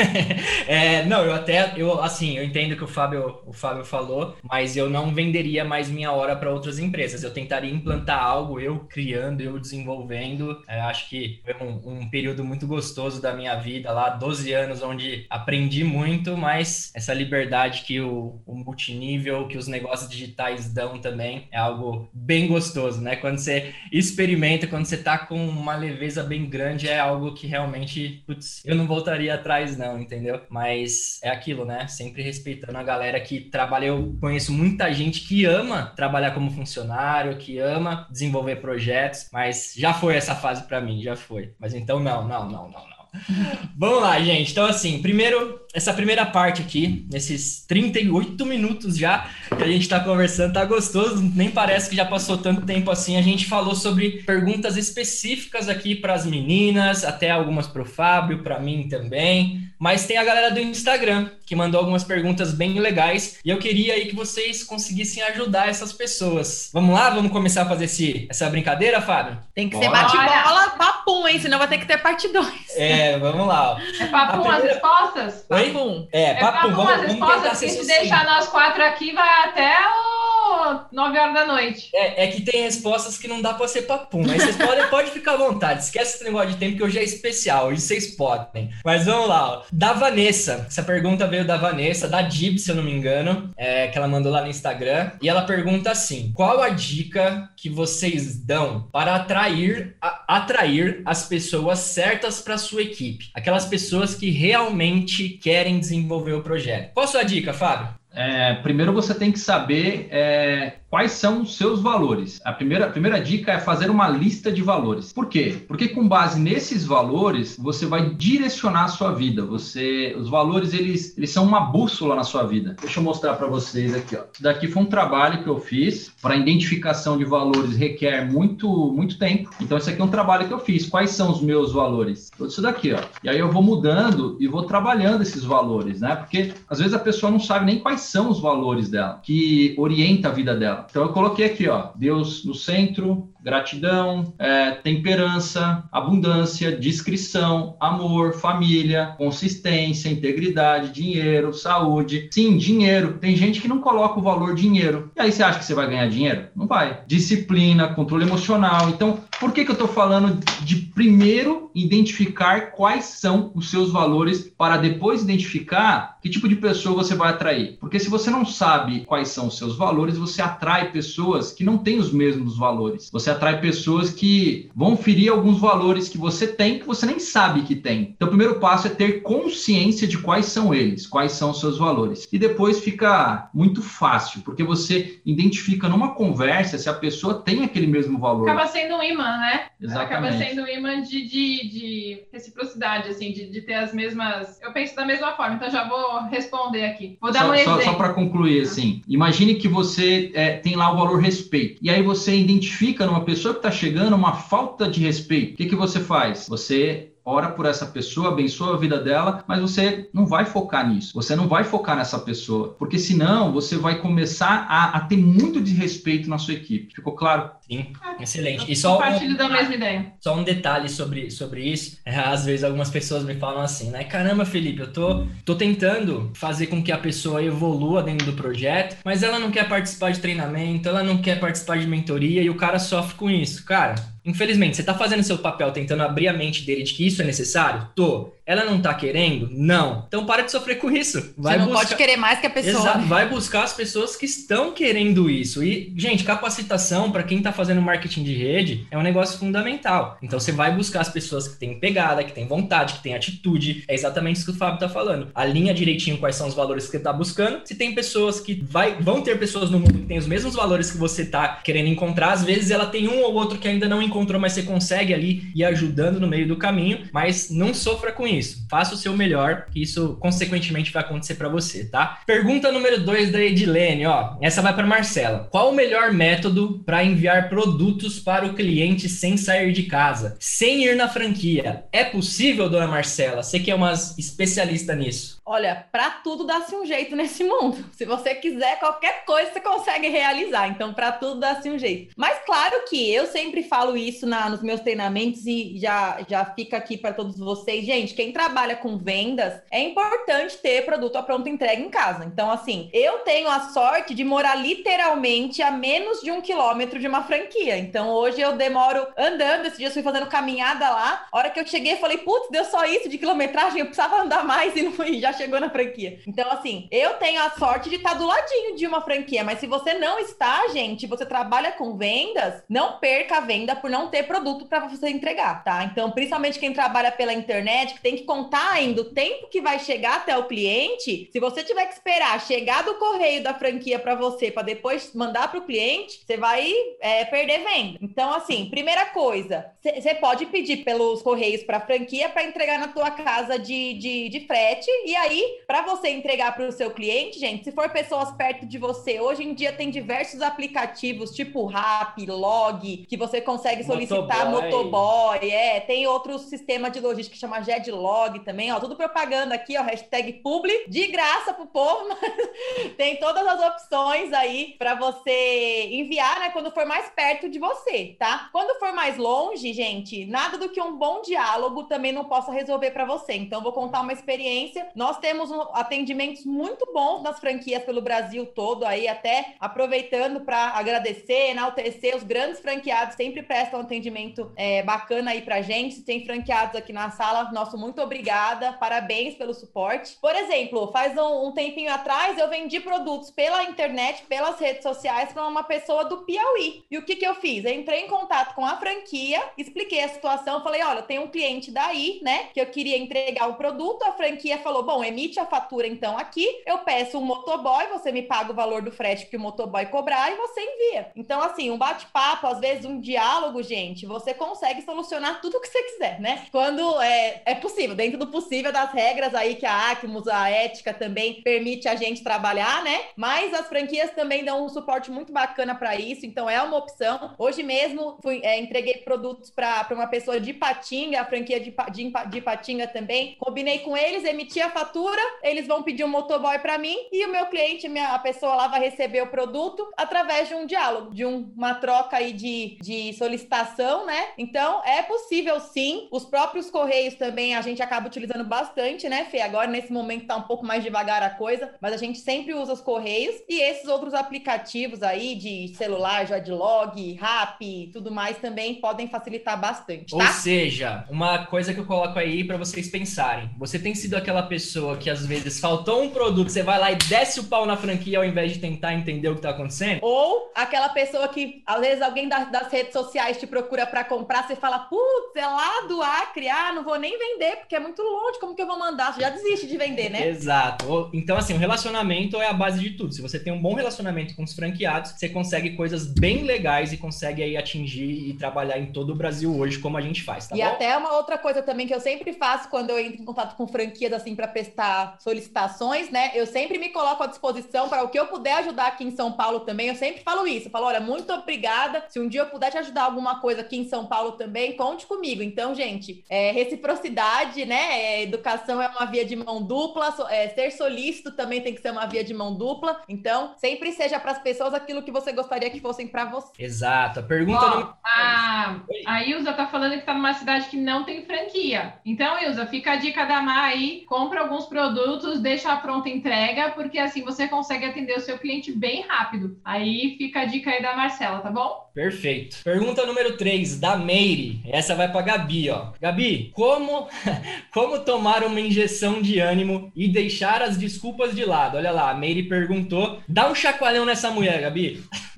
Eu entendo o que o Fábio falou, mas eu não venderia mais minha hora para outras empresas. Eu tentaria implantar algo, eu criando, eu desenvolvendo. Acho que foi um período muito gostoso da minha vida lá, 12 anos, onde aprendi muito, mas essa liberdade que o multinível, que os negócios digitais dão também, é algo bem gostoso, né? Quando você experimenta, quando você tá com uma leveza bem grande, é algo que realmente, eu não voltaria atrás não, entendeu? Mas é aquilo, né? Sempre respeitando a galera que trabalha. Eu conheço muita gente que ama trabalhar como funcionário, que ama desenvolver projetos, mas já foi essa fase para mim, já foi. Mas então não. Vamos lá, gente. Então, assim, essa primeira parte aqui, nesses 38 minutos já que a gente tá conversando, tá gostoso, nem parece que já passou tanto tempo assim. A gente falou sobre perguntas específicas aqui para as meninas, até algumas para o Fábio, para mim também. Mas tem a galera do Instagram que mandou algumas perguntas bem legais e eu queria aí que vocês conseguissem ajudar essas pessoas. Vamos lá? Vamos começar a fazer essa brincadeira, Fábio? Tem que ser bate-bola, papum, hein? Senão vai ter que ter parte 2. Vamos lá. Ó. É papum as respostas? Oi? Oi? Papum. Papum. As Vamos respostas, tentar ser porque se sucinto. deixar nós 4 aqui, vai até 9 horas da noite. É que tem respostas que não dá pra ser papum, mas vocês pode ficar à vontade. Esquece esse negócio de tempo, que hoje é especial, hoje vocês podem. Mas vamos lá, ó. Da Vanessa. Essa pergunta veio da Vanessa, da Dib, se eu não me engano, que ela mandou lá no Instagram. E ela pergunta assim: qual a dica que vocês dão para atrair as pessoas certas para sua equipe? Aquelas pessoas que realmente querem desenvolver o projeto. Qual a sua dica, Fábio? Primeiro você tem que saber quais são os seus valores. A primeira dica é fazer uma lista de valores. Por quê? Porque com base nesses valores, você vai direcionar a sua vida. Os valores, eles são uma bússola na sua vida. Deixa eu mostrar para vocês aqui, ó. Isso daqui foi um trabalho que eu fiz. Para identificação de valores requer muito tempo. Então, isso aqui é um trabalho que eu fiz. Quais são os meus valores? Tudo isso daqui, ó. E aí eu vou mudando e vou trabalhando esses valores, né? Porque, às vezes, a pessoa não sabe nem quais são os valores dela, que orienta a vida dela. Então eu coloquei aqui, ó, Deus no centro, gratidão, temperança, abundância, discrição, amor, família, consistência, integridade, dinheiro, saúde. Sim, dinheiro. Tem gente que não coloca o valor dinheiro. E aí você acha que você vai ganhar dinheiro? Não vai. Disciplina, controle emocional. Então, por que eu estou falando de primeiro identificar quais são os seus valores para depois identificar que tipo de pessoa você vai atrair? Porque se você não sabe quais são os seus valores, você atrai pessoas que não têm os mesmos valores. Você atrai pessoas que vão ferir alguns valores que você tem, que você nem sabe que tem. Então, o primeiro passo é ter consciência de quais são eles, quais são os seus valores. E depois fica muito fácil, porque você identifica numa conversa se a pessoa tem aquele mesmo valor. Acaba sendo um imã, né? Exatamente. Acaba sendo um imã de reciprocidade, assim, de ter as mesmas... Eu penso da mesma forma, então já vou responder aqui. Vou dar um exemplo. Só para concluir, assim, imagine que você tem lá o valor respeito, e aí você identifica numa pessoa que está chegando uma falta de respeito. O que você faz? Você ora por essa pessoa, abençoa a vida dela, mas você não vai focar nisso. Você não vai focar nessa pessoa, porque senão você vai começar a ter muito desrespeito na sua equipe. Ficou claro? Sim, excelente. E Compartilho da mesma ideia. Só um detalhe sobre isso. Às vezes algumas pessoas me falam assim, né? Caramba, Felipe, eu tô tentando fazer com que a pessoa evolua dentro do projeto, mas ela não quer participar de treinamento, ela não quer participar de mentoria e o cara sofre com isso. Cara, infelizmente, você tá fazendo seu papel tentando abrir a mente dele de que isso é necessário? Ela não tá querendo? Não. Então para de sofrer com isso. Você não pode querer mais que a pessoa. Exato. Né? Vai buscar as pessoas que estão querendo isso. E, gente, capacitação para quem tá fazendo marketing de rede é um negócio fundamental. Então você vai buscar as pessoas que têm pegada, que têm vontade, que têm atitude. É exatamente isso que o Fábio tá falando. Alinha direitinho quais são os valores que você tá buscando. Se tem pessoas que vão ter pessoas no mundo que têm os mesmos valores que você tá querendo encontrar, às vezes ela tem um ou outro que ainda não encontrou, mas você consegue ali ir ajudando no meio do caminho, mas não sofra com isso. Faça o seu melhor, que isso consequentemente vai acontecer para você, tá? Pergunta número 2 da Edilene, ó. Essa vai para Marcela. Qual o melhor método para enviar produtos para o cliente sem sair de casa, sem ir na franquia? É possível, dona Marcela? Você que é uma especialista nisso. Olha, para tudo dá-se um jeito nesse mundo. Se você quiser, qualquer coisa você consegue realizar. Então, para tudo dá-se um jeito. Mas claro que eu sempre falo isso nos meus treinamentos e já fica aqui para todos vocês. Gente, quem trabalha com vendas, é importante ter produto à pronta entrega em casa. Então, assim, eu tenho a sorte de morar literalmente a menos de 1 quilômetro de uma franquia. Então, hoje eu demoro andando. Esse dia eu fui fazendo caminhada lá. A hora que eu cheguei, eu falei, putz, deu só isso de quilometragem, eu precisava andar mais e não fui, já chegou na franquia. Então, assim, eu tenho a sorte de estar do ladinho de uma franquia, mas se você não está, gente, você trabalha com vendas, não perca a venda por não ter produto para você entregar, tá? Então, principalmente quem trabalha pela internet, que tem que contar ainda o tempo que vai chegar até o cliente. Se você tiver que esperar chegar do correio da franquia para você, para depois mandar para o cliente, você vai perder venda. Então, assim, primeira coisa, você pode pedir pelos correios para a franquia para entregar na tua casa de frete, e aí, para você entregar para o seu cliente, gente, se for pessoas perto de você, hoje em dia tem diversos aplicativos, tipo Rappi, Log, que você consegue solicitar motoboy, tem outro sistema de logística que chama Jedlog também, ó, tudo propaganda aqui, ó, hashtag publi, de graça pro povo, mas tem todas as opções aí para você enviar, né, quando for mais perto de você, tá? Quando for mais longe, gente, nada do que um bom diálogo também não possa resolver para você. Então, vou contar uma experiência. Nós temos atendimentos muito bons nas franquias pelo Brasil todo, aí até aproveitando para agradecer, enaltecer os grandes franqueados, sempre prestam atendimento bacana aí pra gente. Se tem franqueados aqui na sala, nosso muito obrigada, parabéns pelo suporte. Por exemplo, faz um tempinho atrás, eu vendi produtos pela internet, pelas redes sociais, para uma pessoa do Piauí. E o que eu fiz? Eu entrei em contato com a franquia, expliquei a situação, falei, olha, tem um cliente daí, né, que eu queria entregar o produto, a franquia falou, bom, emite a fatura então aqui, eu peço um motoboy, você me paga o valor do frete que o motoboy cobrar e você envia. Então, assim, um bate-papo, às vezes um diálogo, gente, você consegue solucionar tudo o que você quiser, né? Quando é possível, dentro do possível, das regras aí que a Acmus, a ética também permite a gente trabalhar, né? Mas as franquias também dão um suporte muito bacana para isso, então é uma opção. Hoje mesmo entreguei produtos para uma pessoa de Ipatinga, a franquia de Ipatinga também. Combinei com eles, emiti a fatura, eles vão pedir um motoboy para mim e o meu cliente, a pessoa lá vai receber o produto através de um diálogo, de uma troca aí de solicitação, né? Então, é possível sim. Os próprios correios também a gente acaba utilizando bastante, né, Fê? Agora, nesse momento, tá um pouco mais devagar a coisa, mas a gente sempre usa os correios e esses outros aplicativos aí de celular, Jadlog, Rappi, tudo mais também podem facilitar bastante, tá? Ou seja, uma coisa que eu coloco aí para vocês pensarem. Você tem sido aquela pessoa que às vezes faltou um produto, você vai lá e desce o pau na franquia ao invés de tentar entender o que tá acontecendo? Ou aquela pessoa que às vezes alguém das redes sociais te procura para comprar, você fala, putz, é lá do Acre, não vou nem vender porque é muito longe, como que eu vou mandar? Você já desiste de vender, né? Exato. Então, assim, o relacionamento é a base de tudo. Se você tem um bom relacionamento com os franqueados, você consegue coisas bem legais e consegue aí atingir e trabalhar em todo o Brasil hoje, como a gente faz, tá bom? E até uma outra coisa também que eu sempre faço quando eu entro em contato com franquias, assim, para prestar solicitações, né? Eu sempre me coloco à disposição para o que eu puder ajudar aqui em São Paulo também. Eu sempre falo isso. Eu falo, olha, muito obrigada. Se um dia eu puder te ajudar alguma coisa aqui em São Paulo também, conte comigo. Então, gente, reciprocidade, né? Educação é uma via de mão dupla. Ser solícito também tem que ser uma via de mão dupla. Então, sempre seja para as pessoas aquilo que você gostaria que fossem para você. Exato. A pergunta a Ilza tá falando que tá numa cidade que não tem franquia. Então, Ilza, fica a dica da Má aí, compra alguns produtos, deixa a pronta entrega, porque assim você consegue atender o seu cliente bem rápido. Aí fica a dica aí da Marcela, tá bom? Perfeito. Pergunta número 3, da Meire. Essa vai pra Gabi, ó. Gabi, como tomar uma injeção de ânimo e deixar as desculpas de lado? Olha lá, a Meire perguntou. Dá um chacoalhão nessa mulher, Gabi.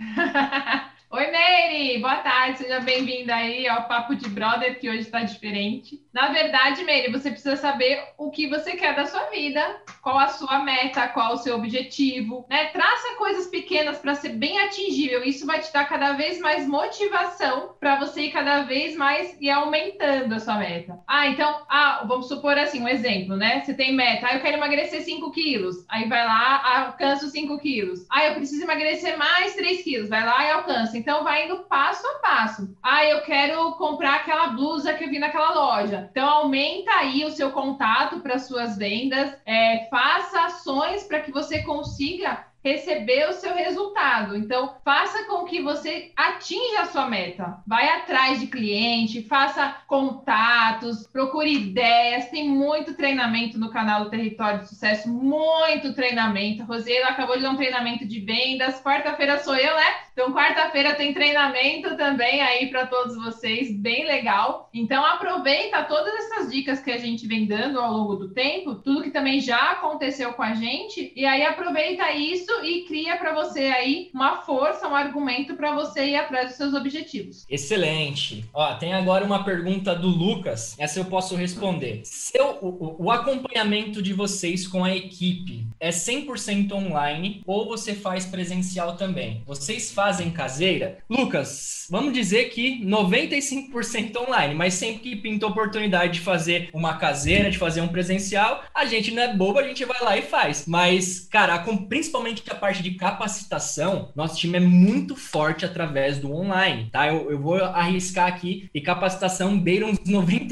Oi, Meire! Boa tarde, seja bem-vinda aí ao Papo de Brother, que hoje está diferente. Na verdade, Meire, você precisa saber o que você quer da sua vida, qual a sua meta, qual o seu objetivo, né? Traça coisas pequenas para ser bem atingível. Isso vai te dar cada vez mais motivação para você ir cada vez mais e aumentando a sua meta. Então, vamos supor assim, um exemplo, né? Você tem meta, eu quero emagrecer 5 quilos. Aí vai lá, alcança os 5 quilos. Eu preciso emagrecer mais 3 quilos. Vai lá e alcança. Então, vai indo passo a passo. Eu quero comprar aquela blusa que eu vi naquela loja. Então, aumenta aí o seu contato para suas vendas. Faça ações para que você consiga receber o seu resultado. Então, faça com que você atinja a sua meta. Vai atrás de cliente, faça contatos, procure ideias. Tem muito treinamento no canal do Território de Sucesso, muito treinamento. A Rosiela acabou de dar um treinamento de vendas. Quarta-feira sou eu, né? Então, quarta-feira tem treinamento também aí para todos vocês, bem legal. Então, aproveita todas essas dicas que a gente vem dando ao longo do tempo, tudo que também já aconteceu com a gente, e aí aproveita isso e cria para você aí uma força, um argumento para você ir atrás dos seus objetivos. Excelente. Tem agora uma pergunta do Lucas. Essa eu posso responder. O acompanhamento de vocês com a equipe é 100% online ou você faz presencial também? Vocês fazem caseira? Lucas, vamos dizer que 95% online, mas sempre que pinta a oportunidade de fazer uma caseira, de fazer um presencial, a gente não é bobo, a gente vai lá e faz. Mas, cara, principalmente a parte de capacitação, nosso time é muito forte através do online, tá? Eu vou arriscar aqui e capacitação beira uns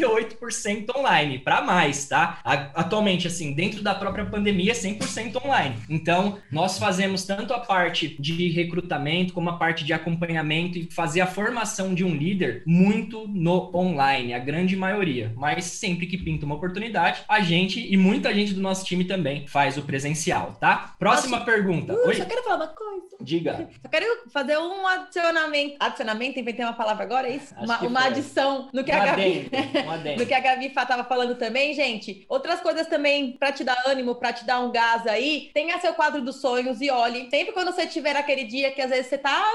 98% online, para mais, tá? Atualmente, assim, dentro da própria pandemia, 100% online. Então, nós fazemos tanto a parte de recrutamento como a parte de acompanhamento e fazer a formação de um líder muito no online, a grande maioria. Mas sempre que pinta uma oportunidade, a gente e muita gente do nosso time também faz o presencial, tá? Próxima pergunta. Oi? Só quero falar uma coisa. Diga. Só quero fazer um adicionamento. Adicionamento? Inventei uma palavra agora, é isso? Uma adição no que a Gabi... no que a Gabi estava falando também, gente. Outras coisas também para te dar ânimo, para te dar um gás aí. Tenha seu quadro dos sonhos e olhe. Sempre quando você tiver aquele dia que às vezes você tá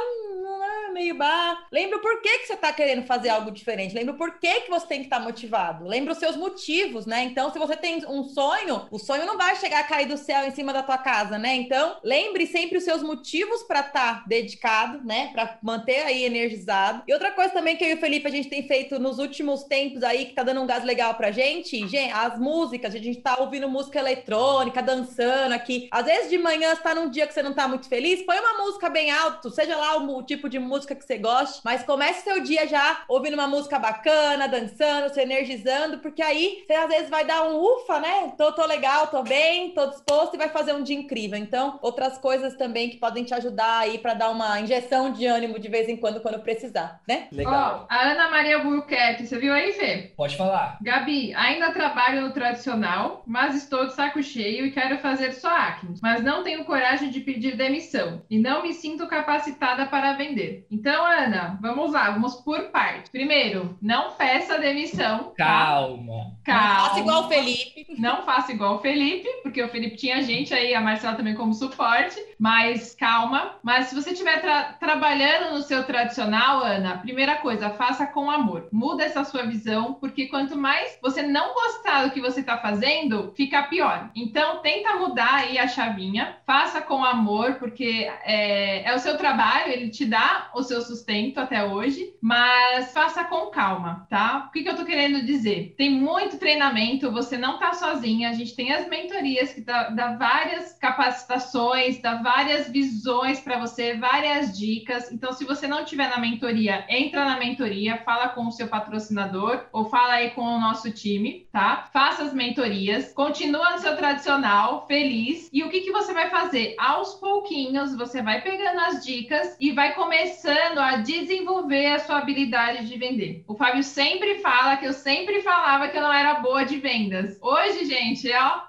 meio lembra por que você tá querendo fazer algo diferente. Lembra por que você tem que estar motivado. Lembra os seus motivos, né? Então, se você tem um sonho, o sonho não vai chegar a cair do céu em cima da tua casa, né? Então, lembre sempre os seus motivos para estar dedicado, né? Para manter aí energizado. E outra coisa também que eu e o Felipe a gente tem feito nos últimos tempos aí, que tá dando um gás legal pra gente, as músicas, a gente tá ouvindo música eletrônica, dançando aqui. Às vezes de manhã você tá num dia que você não tá muito feliz, põe uma música bem alto, seja lá o tipo de música que você goste, mas comece seu dia já ouvindo uma música bacana, dançando, se energizando, porque aí você às vezes vai dar um ufa, né? Tô legal, tô bem, tô disposto e vai fazer um dia incrível. Então, outras coisas também que podem te ajudar aí para dar uma injeção de ânimo de vez em quando precisar, né? Legal. Ó, a Ana Maria Burquete, você viu aí, Fê? Pode falar. Gabi, ainda trabalho no tradicional, mas estou de saco cheio e quero fazer só acne, mas não tenho coragem de pedir demissão e não me sinto capacitada para vender. Então, Ana, vamos lá, vamos por parte. Primeiro, não peça demissão. Calma. Tá? Não faça igual o Felipe. Não faça igual o Felipe, porque o Felipe tinha gente aí, a Marcela também como suporte, mas calma. Mas se você estiver trabalhando no seu tradicional, Ana, primeira coisa, faça com amor. Muda essa sua visão, porque quanto mais você não gostar do que você está fazendo, fica pior. Então, tenta mudar aí a chavinha, faça com amor, porque é o seu trabalho, ele te dá o seu sustento até hoje, mas faça com calma, tá? O que eu tô querendo dizer? Tem muito treinamento, você não tá sozinha, a gente tem as mentorias que dá várias capacitações, dá várias visões para você, várias dicas. Então, se você não tiver na mentoria, entra na mentoria, fala com o seu patrocinador ou fala aí com o nosso time, tá? Faça as mentorias, continua no seu tradicional, feliz. E o que você vai fazer? Aos pouquinhos, você vai pegando as dicas e vai começando a desenvolver a sua habilidade de vender. O Fábio sempre fala que eu sempre falava que eu não era boa de vendas. Hoje, gente, ó,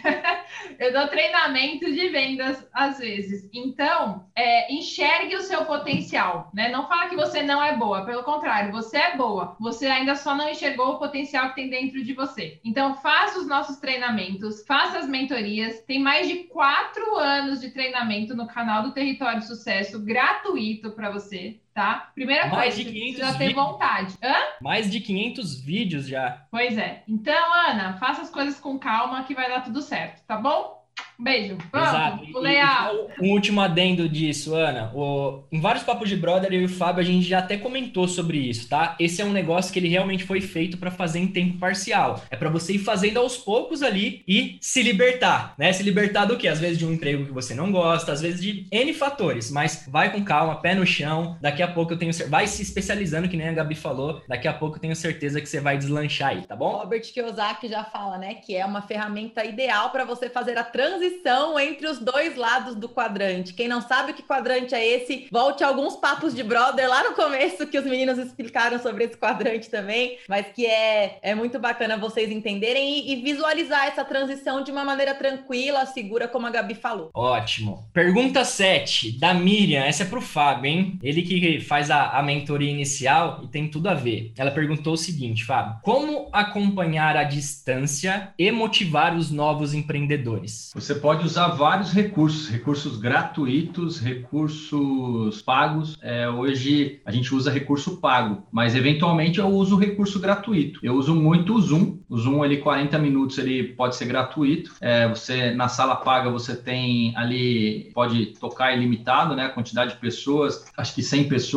eu dou treinamento de vendas às vezes. Então, enxergue o seu potencial, né? Não fala que você não é boa, pelo contrário, você é boa. Você ainda só não enxergou o potencial que tem dentro de você. Então, faça os nossos treinamentos, faça as mentorias. Tem mais de 4 anos de treinamento no canal do Território de Sucesso, gratuito para você. Tá? Primeira mais coisa, de 500 você já tem vontade. Hã? Mais de 500 vídeos já. Pois é. Então, Ana, faça as coisas com calma que vai dar tudo certo, tá bom? Um beijo. Exato. Um último adendo disso, Ana. Em vários papos de brother, eu e o Fábio, a gente já até comentou sobre isso, tá? Esse é um negócio que ele realmente foi feito para fazer em tempo parcial. É para você ir fazendo aos poucos ali e se libertar, né? Se libertar do quê? Às vezes de um emprego que você não gosta, às vezes de N fatores, mas vai com calma, pé no chão. Daqui a pouco vai se especializando, que nem a Gabi falou. Daqui a pouco eu tenho certeza que você vai deslanchar aí, tá bom? Robert Kiyosaki já fala, né, que é uma ferramenta ideal para você fazer a transição entre os dois lados do quadrante. Quem não sabe que quadrante é esse, volte a alguns papos de brother lá no começo que os meninos explicaram sobre esse quadrante também, mas que é muito bacana vocês entenderem e visualizar essa transição de uma maneira tranquila, segura, como a Gabi falou. Ótimo. Pergunta 7, da Miriam. Essa é pro Fábio, hein? Ele que faz a mentoria inicial e tem tudo a ver. Ela perguntou o seguinte, Fábio: como acompanhar à distância e motivar os novos empreendedores? Você pode usar vários recursos gratuitos, recursos pagos. Hoje a gente usa recurso pago, mas eventualmente eu uso o recurso gratuito. Eu uso muito o Zoom. O Zoom, ele 40 minutos, ele pode ser gratuito. Você na sala paga, você tem ali, pode tocar ilimitado, né? A quantidade de pessoas, acho que 100 pessoas.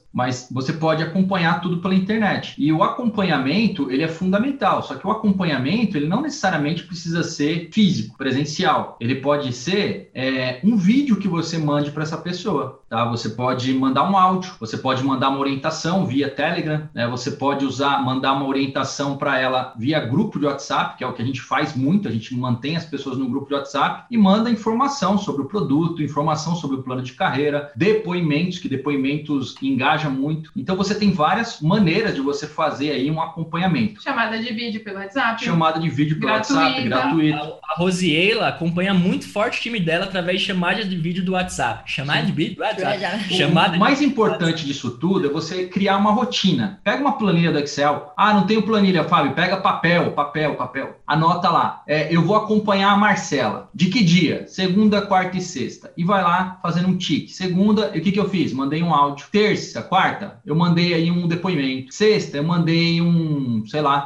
mas você pode acompanhar tudo pela internet. E o acompanhamento, ele é fundamental, só que o acompanhamento, ele não necessariamente precisa ser físico, presencial. Ele pode ser um vídeo que você mande para essa pessoa, tá? Você pode mandar um áudio, você pode mandar uma orientação via Telegram, né? Você pode mandar uma orientação para ela via grupo de WhatsApp, que é o que a gente faz muito, a gente mantém as pessoas no grupo de WhatsApp e manda informação sobre o produto, informação sobre o plano de carreira, depoimentos, que depoimentos engajam muito. Então você tem várias maneiras de você fazer aí um acompanhamento. Chamada de vídeo pelo WhatsApp. Chamada de vídeo pelo WhatsApp, gratuito. A Rosieila acompanha muito forte o time dela através de chamadas de vídeo do WhatsApp. Chamada de vídeo do WhatsApp. O mais importante disso tudo é você criar uma rotina. Pega uma planilha do Excel. Ah, não tenho planilha, Fábio. Pega papel. Anota lá. Eu vou acompanhar a Marcela. De que dia? Segunda, quarta e sexta. E vai lá fazendo um tique. Segunda, o que eu fiz? Mandei um áudio. Terça, quarta, eu mandei aí um depoimento. Sexta, eu mandei um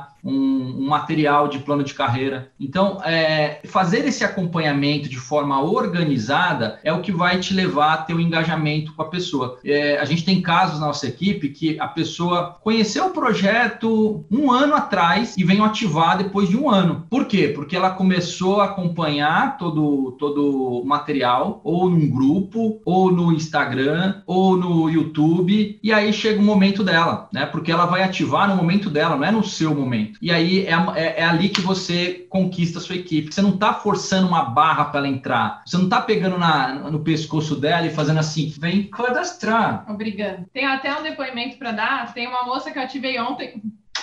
material de plano de carreira. Então, fazer esse acompanhamento de forma organizada é o que vai te levar a ter um engajamento com a pessoa. A gente tem casos na nossa equipe que a pessoa conheceu o projeto 1 ano atrás e veio ativar depois de 1 ano. Por quê? Porque ela começou a acompanhar todo o material, ou num grupo, ou no Instagram, ou no YouTube, e aí chega o momento dela, né? Porque ela vai ativar no momento dela, não é no seu momento. E aí é ali que você conquista a sua equipe. Você não está forçando uma barra para ela entrar. Você não está pegando no pescoço dela e fazendo assim, vem cadastrar. Obrigada. Tem até um depoimento para dar. Tem uma moça que eu ativei ontem.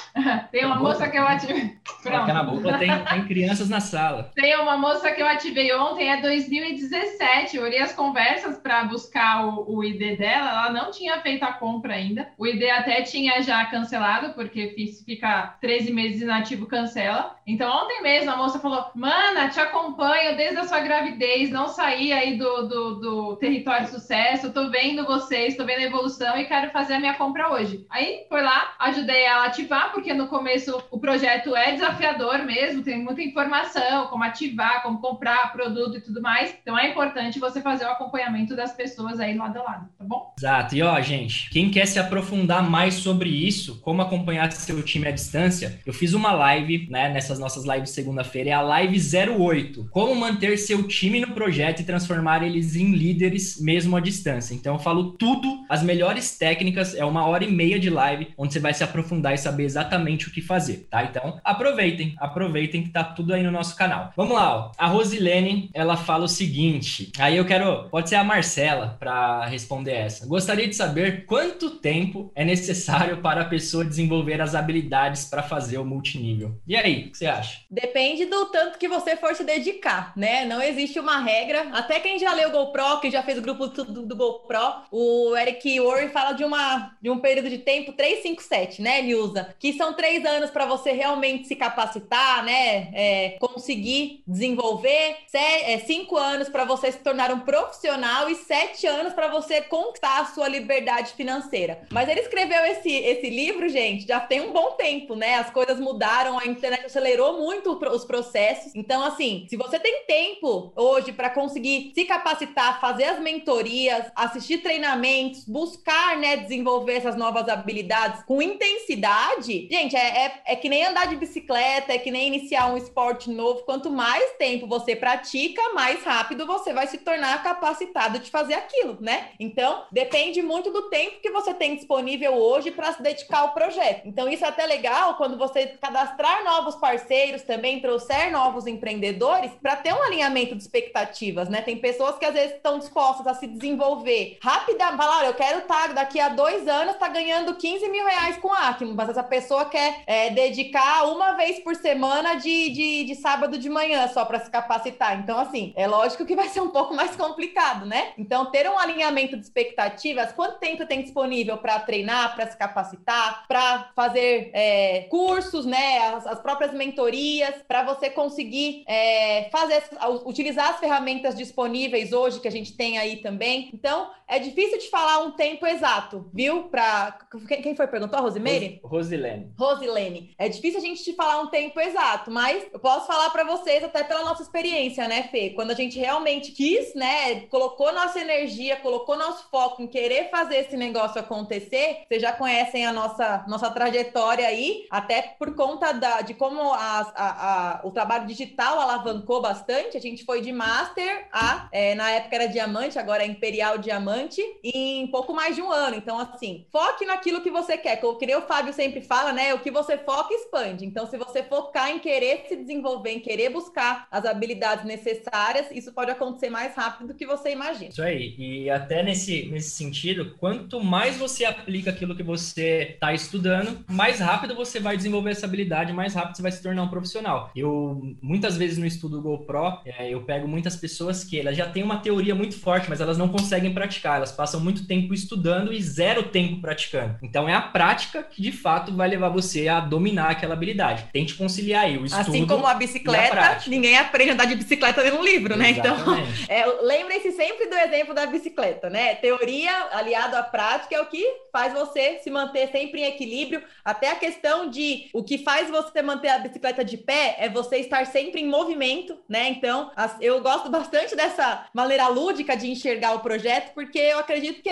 Tem uma moça que eu ativei. Pronto. Tem crianças na sala. Tem uma moça que eu ativei ontem, é 2017. Eu olhei as conversas para buscar o ID dela. Ela não tinha feito a compra ainda. O ID até tinha já cancelado, porque fica 13 meses inativo, cancela. Então, ontem mesmo a moça falou: Mana, te acompanho desde a sua gravidez, não saí aí do território de sucesso, tô vendo vocês, tô vendo a evolução e quero fazer a minha compra hoje. Aí, foi lá, ajudei ela a ativar, porque no começo o projeto é desafiador mesmo, tem muita informação, como ativar, como comprar produto e tudo mais. Então é importante você fazer o acompanhamento das pessoas aí lado a lado, tá bom? Exato. E ó, gente, quem quer se aprofundar mais sobre isso, como acompanhar seu time à distância, eu fiz uma live, né, nessas nossas lives segunda-feira, é a live 08, como manter seu time no projeto e transformar eles em líderes mesmo à distância. Então eu falo tudo, as melhores técnicas, é 1h30 de live, onde você vai se aprofundar e saber exatamente o que fazer, tá? Então, aproveitem que tá tudo aí no nosso canal. Vamos lá, ó. A Rosilene, ela fala o seguinte, aí pode ser a Marcela para responder essa. Gostaria de saber quanto tempo é necessário para a pessoa desenvolver as habilidades para fazer o multinível. E aí, o que você acha? Depende do tanto que você for se dedicar, né? Não existe uma regra. Até quem já leu o GoPro, que já fez o grupo do GoPro, o Eric Worre fala de um período de tempo 357, né? Ele usa, que são 3 anos para você realmente se capacitar, né? Conseguir desenvolver, 5 anos para você se tornar um profissional e 7 anos para você conquistar a sua liberdade financeira. Mas ele escreveu esse livro, gente, já tem um bom tempo, né? As coisas mudaram, a internet acelerou muito os processos. Então, assim, se você tem tempo hoje para conseguir se capacitar, fazer as mentorias, assistir treinamentos, buscar, né, desenvolver essas novas habilidades com intensidade, gente, é que nem andar de bicicleta, é que nem iniciar um esporte novo. Quanto mais tempo você pratica, mais rápido você vai se tornar capacitado de fazer aquilo, né? Então, depende muito do tempo que você tem disponível hoje para se dedicar ao projeto. Então, isso é até legal quando você cadastrar novos parceiros também, trouxer novos empreendedores, para ter um alinhamento de expectativas, né? Tem pessoas que às vezes estão dispostas a se desenvolver rapidamente, falar, eu quero estar daqui a 2 anos, tá ganhando 15 mil reais com a Acme, mas essa pessoa quer dedicar 1 vez por semana de sábado de manhã só para se capacitar. Então, assim, é lógico que vai ser um pouco mais complicado, né? Então, ter um alinhamento de expectativas, quanto tempo tem disponível para treinar, para se capacitar, para fazer cursos, né? As próprias mentorias, para você conseguir utilizar as ferramentas disponíveis hoje que a gente tem aí também. Então, é difícil de falar um tempo exato, viu? Quem foi que perguntou? A Rosemary? Rosilene. Rosilene, é difícil a gente te falar um tempo exato, mas eu posso falar para vocês até pela nossa experiência, né, Fê? Quando a gente realmente quis, né, colocou nossa energia, colocou nosso foco em querer fazer esse negócio acontecer, vocês já conhecem a nossa trajetória aí, até por conta de como o trabalho digital alavancou bastante. A gente foi de Master na época era Diamante, agora é Imperial Diamante, em pouco mais de um ano. Então, assim, foque naquilo que você quer. Que nem o Fábio sempre fala, né? O que você foca, expande. Então, se você focar em querer se desenvolver, em querer buscar as habilidades necessárias, isso pode acontecer mais rápido do que você imagina. Isso aí. E até nesse sentido, quanto mais você aplica aquilo que você está estudando, mais rápido você vai desenvolver essa habilidade, mais rápido você vai se tornar um profissional. Eu, muitas vezes no estudo GoPro, eu pego muitas pessoas que elas já têm uma teoria muito forte, mas elas não conseguem praticar. Elas passam muito tempo estudando e zero tempo praticando. Então, é a prática que, de fato, vai levar você a dominar aquela habilidade. Tente conciliar aí o estudo. Assim como a bicicleta, ninguém aprende a andar de bicicleta lendo um livro, né? Exatamente. Então, lembrem-se sempre do exemplo da bicicleta, né? Teoria aliado à prática é o que faz você se manter sempre em equilíbrio. Até a questão de o que faz você manter a bicicleta de pé é você estar sempre em movimento, né? Então, eu gosto bastante dessa maneira lúdica de enxergar o projeto, porque eu acredito que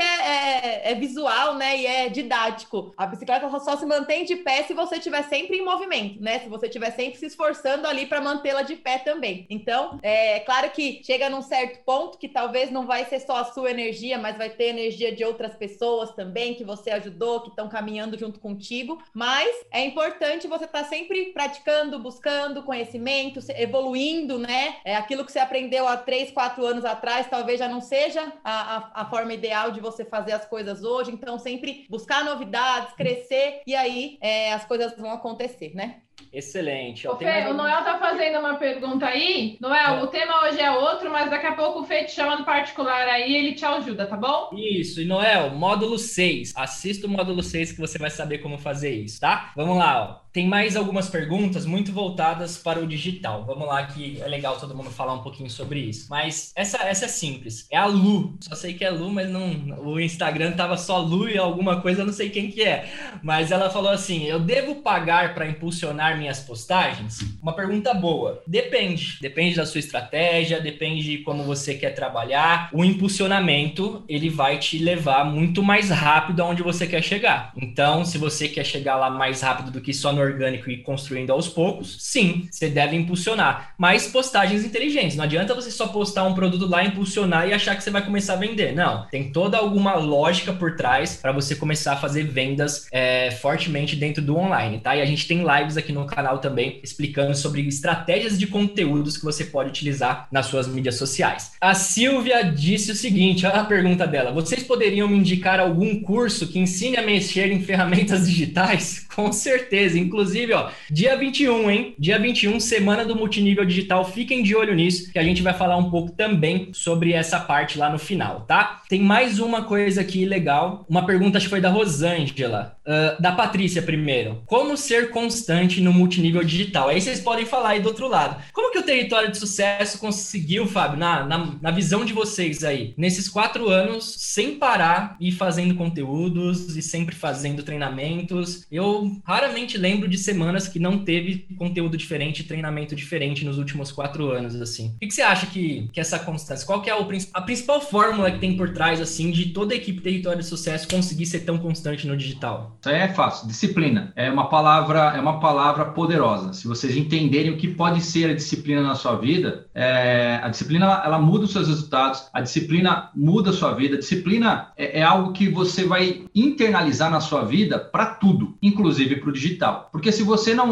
é visual, né? E é didático. A bicicleta só se mantém de pé se você estiver sempre em movimento, né? Se você estiver sempre se esforçando ali para mantê-la de pé também. Então, é claro que chega num certo ponto que talvez não vai ser só a sua energia, mas vai ter energia de outras pessoas também que você ajudou, que estão caminhando junto contigo. Mas é importante você estar sempre praticando, buscando conhecimento, evoluindo, né? Aquilo que você aprendeu há 3, 4 anos atrás, talvez já não seja a forma ideal de você fazer as coisas hoje. Então, sempre buscar novidades, crescer, e aí as coisas vão acontecer, né? Excelente. Ô, Fê, o Noel tá fazendo uma pergunta aí. Noel, o tema hoje é outro, mas daqui a pouco o Fê te chama no particular aí, ele te ajuda, tá bom? Isso. E Noel, módulo 6. Assista o módulo 6 que você vai saber como fazer isso, tá? Vamos lá, ó. Tem mais algumas perguntas muito voltadas para o digital. Vamos lá que é legal todo mundo falar um pouquinho sobre isso. Mas essa é simples. É a Lu. Só sei que é Lu, mas não, o Instagram tava só Lu e alguma coisa, eu não sei quem que é. Mas ela falou assim, eu devo pagar para impulsionar minhas postagens? Uma pergunta boa. Depende. Depende da sua estratégia, depende de como você quer trabalhar. O impulsionamento, ele vai te levar muito mais rápido aonde você quer chegar. Então, se você quer chegar lá mais rápido do que só no orgânico e construindo aos poucos, sim, você deve impulsionar. Mas postagens inteligentes. Não adianta você só postar um produto lá, impulsionar e achar que você vai começar a vender. Não. Tem toda alguma lógica por trás para você começar a fazer vendas fortemente dentro do online, tá? E a gente tem lives aqui no canal também explicando sobre estratégias de conteúdos que você pode utilizar nas suas mídias sociais. A Silvia disse o seguinte, olha a pergunta dela. Vocês poderiam me indicar algum curso que ensine a mexer em ferramentas digitais? Com certeza. Inclusive, ó, dia 21, hein? Dia 21, Semana do Multinível Digital. Fiquem de olho nisso, que a gente vai falar um pouco também sobre essa parte lá no final, tá? Tem mais uma coisa aqui legal. Uma pergunta, acho que foi da Rosângela. Da Patrícia primeiro. Como ser constante no multinível digital? Aí vocês podem falar aí do outro lado. Como que o Território de Sucesso conseguiu, Fábio, na visão de vocês aí, nesses 4 anos, sem parar e fazendo conteúdos e sempre fazendo treinamentos? Eu raramente lembro de semanas que não teve conteúdo diferente, treinamento diferente nos últimos 4 anos, assim. O que você acha que essa constância, qual que é a principal fórmula que tem por trás, assim, de toda a equipe Território de Sucesso conseguir ser tão constante no digital? Isso aí é fácil. Disciplina. É uma palavra poderosa. Se vocês entenderem o que pode ser a disciplina na sua vida, a disciplina, ela muda os seus resultados, a disciplina muda a sua vida, a disciplina é algo que você vai internalizar na sua vida para tudo, inclusive para o digital. Porque se você não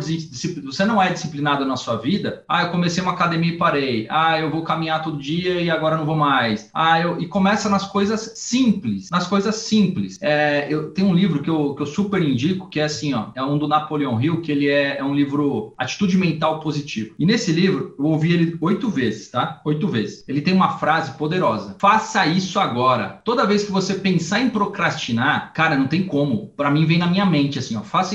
você não é disciplinado na sua vida, eu comecei uma academia e parei, eu vou caminhar todo dia e agora não vou mais, e começa nas coisas simples, eu tenho um livro que eu super indico, que é assim, ó, é um do Napoleon Hill, que ele é um livro Atitude Mental Positiva. E nesse livro, eu ouvi ele 8 vezes, tá? 8 vezes. Ele tem uma frase poderosa. Faça isso agora. Toda vez que você pensar em procrastinar, cara, não tem como. Pra mim vem na minha mente assim, ó, faça isso agora.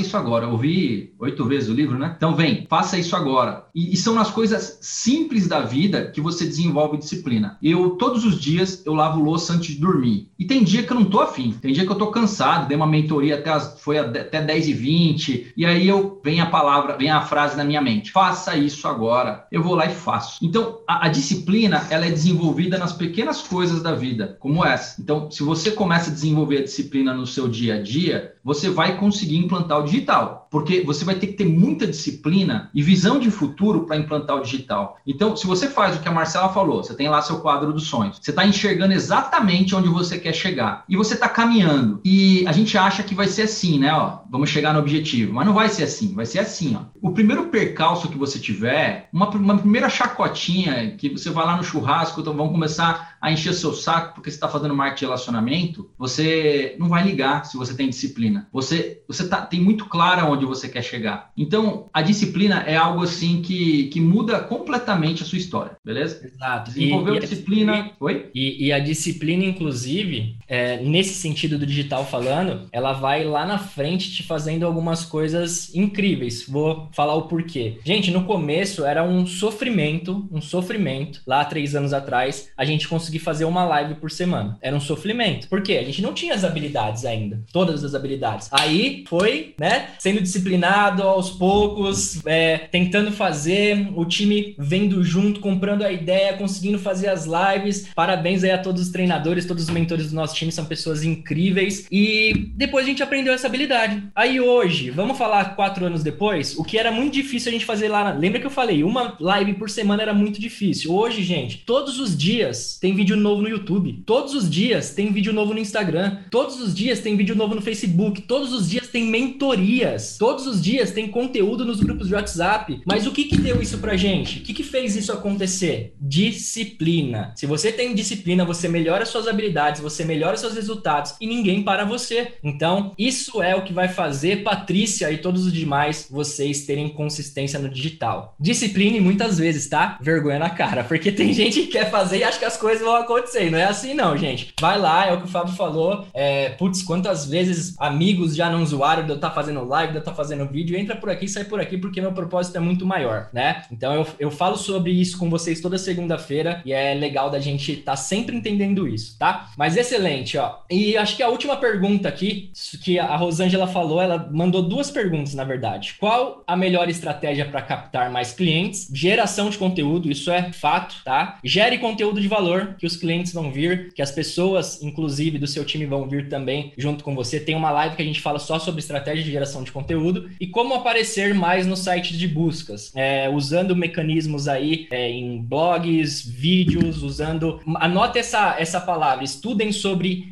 ouvi 8 vezes o livro, né? Então vem, faça isso agora. E são nas coisas simples da vida que você desenvolve disciplina. Todos os dias, eu lavo louça antes de dormir. E tem dia que eu não tô afim, tem dia que eu tô cansado, dei uma mentoria foi até 10h20, e aí vem a frase na minha mente, faça isso agora. Eu vou lá e faço. Então, a disciplina, ela é desenvolvida nas pequenas coisas da vida, como essa. Então, se você começa a desenvolver a disciplina no seu dia a dia, você vai conseguir implantar o digital, porque você vai ter que ter muita disciplina e visão de futuro para implantar o digital. Então, se você faz o que a Marcela falou, você tem lá seu quadro dos sonhos, você está enxergando exatamente onde você quer chegar, e você está caminhando, e a gente acha que vai ser assim, né? Ó, vamos chegar no objetivo, mas não vai ser assim, vai ser assim, ó. O primeiro percalço que você tiver, uma primeira chacotinha, que você vai lá no churrasco, então vão começar a encher seu saco porque você está fazendo marketing de relacionamento, você não vai ligar se você tem disciplina. Você tem muito claro onde você quer chegar. Então, a disciplina é algo assim que muda completamente a sua história, beleza? Exato. Desenvolveu disciplina... Oi? E a disciplina, inclusive, nesse sentido do digital falando, ela vai lá na frente te fazendo algumas coisas incríveis. Vou falar o porquê. Gente, no começo era um sofrimento, lá há 3 anos atrás, a gente conseguir fazer uma live por semana. Era um sofrimento. Por quê? A gente não tinha as habilidades ainda. Todas as habilidades. Aí foi, né, sendo disciplinado aos poucos, tentando fazer, o time vendo junto, comprando a ideia, conseguindo fazer as lives. Parabéns aí a todos os treinadores, todos os mentores do nosso time, são pessoas incríveis. E depois a gente aprendeu essa habilidade. Aí hoje, vamos falar 4 anos depois, o que era muito difícil a gente fazer lá. Lembra que eu falei, uma live por semana era muito difícil. Hoje, gente, todos os dias tem vídeo novo no YouTube. Todos os dias tem vídeo novo no Instagram. Todos os dias tem vídeo novo no Facebook. Todos os dias tem mentorias. Todos os dias tem conteúdo nos grupos de WhatsApp. Mas o que deu isso pra gente? O que fez isso acontecer? Disciplina. Se você tem disciplina, você melhora suas habilidades, você melhora seus resultados e ninguém para você. Então, isso é o que vai fazer Patrícia e todos os demais vocês terem consistência no digital. Disciplina e muitas vezes, tá? Vergonha na cara, porque tem gente que quer fazer e acha que as coisas vão acontecer. Não é assim não, gente. Vai lá, é o que o Fábio falou. Putz, quantas vezes amigos já não zoaram de eu estar fazendo live, de eu estar fazendo vídeo. Entra por aqui, sai por aqui, porque meu propósito é muito maior, né? Então eu falo sobre isso com vocês toda segunda-feira e é legal da gente estar sempre entendendo isso, tá? Mas excelente, ó. E acho que a última pergunta aqui, que a Rosângela falou, ela mandou 2 perguntas, na verdade. Qual a melhor estratégia para captar mais clientes? Geração de conteúdo, isso é fato, tá? Gere conteúdo de valor, que os clientes vão vir, que as pessoas, inclusive, do seu time vão vir também junto com você. Tem uma live que a gente fala só sobre estratégia de geração de conteúdo e como aparecer mais no site de buscas, usando mecanismos aí em blogs, vídeos, anote essa palavra, estudem sobre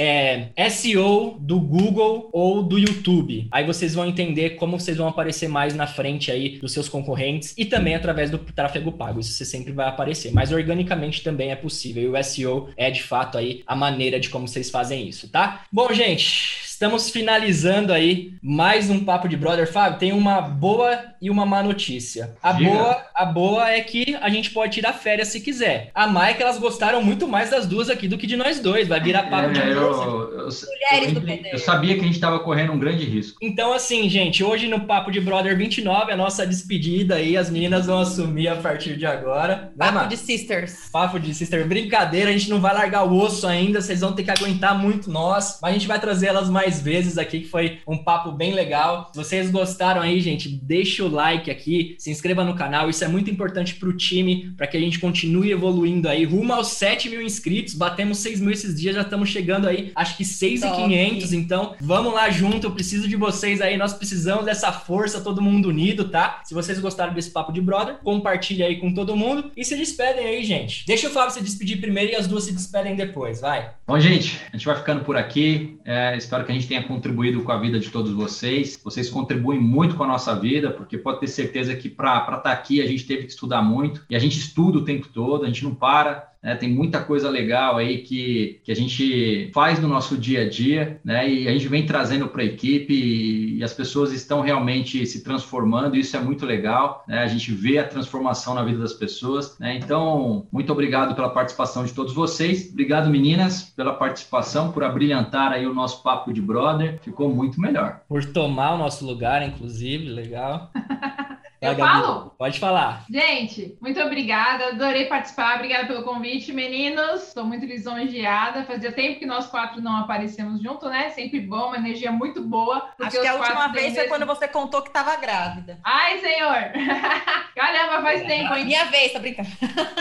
SEO do Google ou do YouTube. Aí vocês vão entender como vocês vão aparecer mais na frente aí dos seus concorrentes e também através do tráfego pago. Isso você sempre vai aparecer, mas organicamente também é possível. E o SEO é de fato aí a maneira de como vocês fazem isso, tá? Bom, gente, estamos finalizando aí mais um Papo de Brother. Fábio, tem uma boa e uma má notícia. A boa é que a gente pode tirar férias se quiser. A má é que elas gostaram muito mais das duas aqui do que de nós dois. Vai virar papo de Mulheres do poder. Eu sabia que a gente estava correndo um grande risco. Então, assim, gente, hoje no Papo de Brother 29, a nossa despedida aí, as meninas vão assumir a partir de agora. Papo de Sisters. Papo de Sister. Brincadeira, a gente não vai largar o osso ainda, vocês vão ter que aguentar muito nós, mas a gente vai trazer elas mais vezes aqui, que foi um papo bem legal. Se vocês gostaram aí, gente, deixa o like aqui, se inscreva no canal, isso é muito importante pro time, para que a gente continue evoluindo aí, rumo aos 7.000 inscritos, batemos 6.000 esses dias, já estamos chegando aí, acho que 6.500, então vamos lá junto, eu preciso de vocês aí, nós precisamos dessa força, todo mundo unido, tá? Se vocês gostaram desse Papo de Brother, compartilha aí com todo mundo e se despedem aí, gente. Deixa o Fábio se despedir primeiro e as duas se despedem depois, vai. Bom, gente, a gente vai ficando por aqui, espero que a gente tenha contribuído com a vida de todos vocês. Vocês contribuem muito com a nossa vida, porque pode ter certeza que para estar aqui a gente teve que estudar muito. E a gente estuda o tempo todo, a gente não para. né? Tem muita coisa legal aí que a gente faz no nosso dia a dia, né? E a gente vem trazendo para a equipe e as pessoas estão realmente se transformando, e isso é muito legal, né? A gente vê a transformação na vida das pessoas, né? Então, muito obrigado pela participação de todos vocês. Obrigado, meninas, pela participação, por abrilhantar aí o nosso Papo de Brother. Ficou muito melhor. Por tomar o nosso lugar, inclusive, legal. Eu Gabi, falo? pode falar. Gente, muito obrigada, adorei participar, obrigada pelo convite, meninos, estou muito lisonjeada, fazia tempo que nós 4 não aparecemos juntos, né? Sempre bom, uma energia muito boa. Acho que a última vez foi quando você contou que estava grávida. Ai, senhor! Caramba, faz tempo, hein? Minha vez, tô brincando.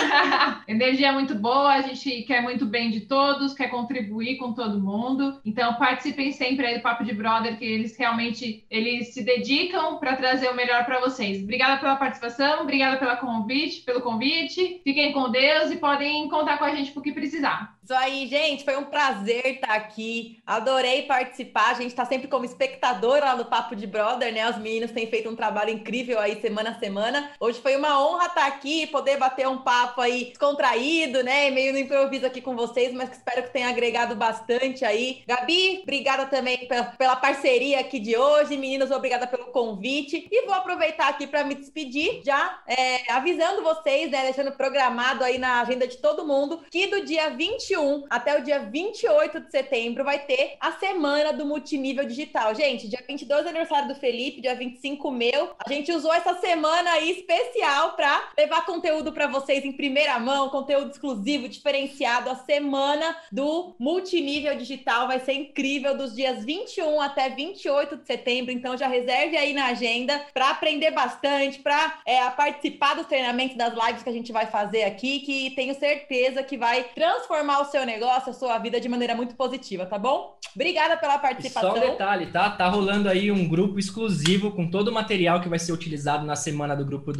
Energia muito boa, a gente quer muito bem de todos, quer contribuir com todo mundo, então participem sempre aí do Papo de Brother, que eles realmente se dedicam para trazer o melhor para vocês. Obrigada pela participação, obrigada pelo convite. Fiquem com Deus e podem contar com a gente pro que precisar. Isso aí, gente, foi um prazer estar aqui. Adorei participar. A gente está sempre como espectador lá no Papo de Brother, né? Os meninos têm feito um trabalho incrível aí semana a semana. Hoje foi uma honra estar aqui, poder bater um papo aí descontraído, né? Meio no improviso aqui com vocês, mas espero que tenha agregado bastante aí. Gabi, obrigada também pela parceria aqui de hoje. Meninos, obrigada pelo convite. E vou aproveitar aqui para me despedir, já avisando vocês, né? Deixando programado aí na agenda de todo mundo que do dia 21 até o dia 28 de setembro vai ter a semana do multinível digital. Gente, dia 22 é aniversário do Felipe, dia 25 meu. A gente usou essa semana aí especial para levar conteúdo para vocês em primeira mão, conteúdo exclusivo, diferenciado. A semana do multinível digital vai ser incrível, dos dias 21 até 28 de setembro. Então já reserve aí na agenda para aprender bastante, para participar dos treinamentos, das lives que a gente vai fazer aqui, que tenho certeza que vai transformar o seu negócio, a sua vida de maneira muito positiva, tá bom? Obrigada pela participação. E só um detalhe, tá? Tá rolando aí um grupo exclusivo com todo o material que vai ser utilizado na semana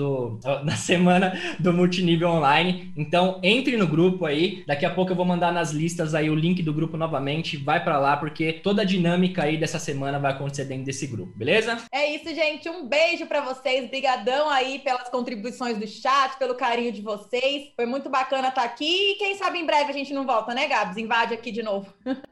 na semana do multinível online. Então, entre no grupo aí. Daqui a pouco eu vou mandar nas listas aí o link do grupo novamente. Vai pra lá, porque toda a dinâmica aí dessa semana vai acontecer dentro desse grupo, beleza? É isso, gente. Um beijo pra vocês. Brigadão aí pelas contribuições do chat, pelo carinho de vocês. Foi muito bacana estar aqui e quem sabe em breve a gente não volta, né, Gabs? Invade aqui de novo.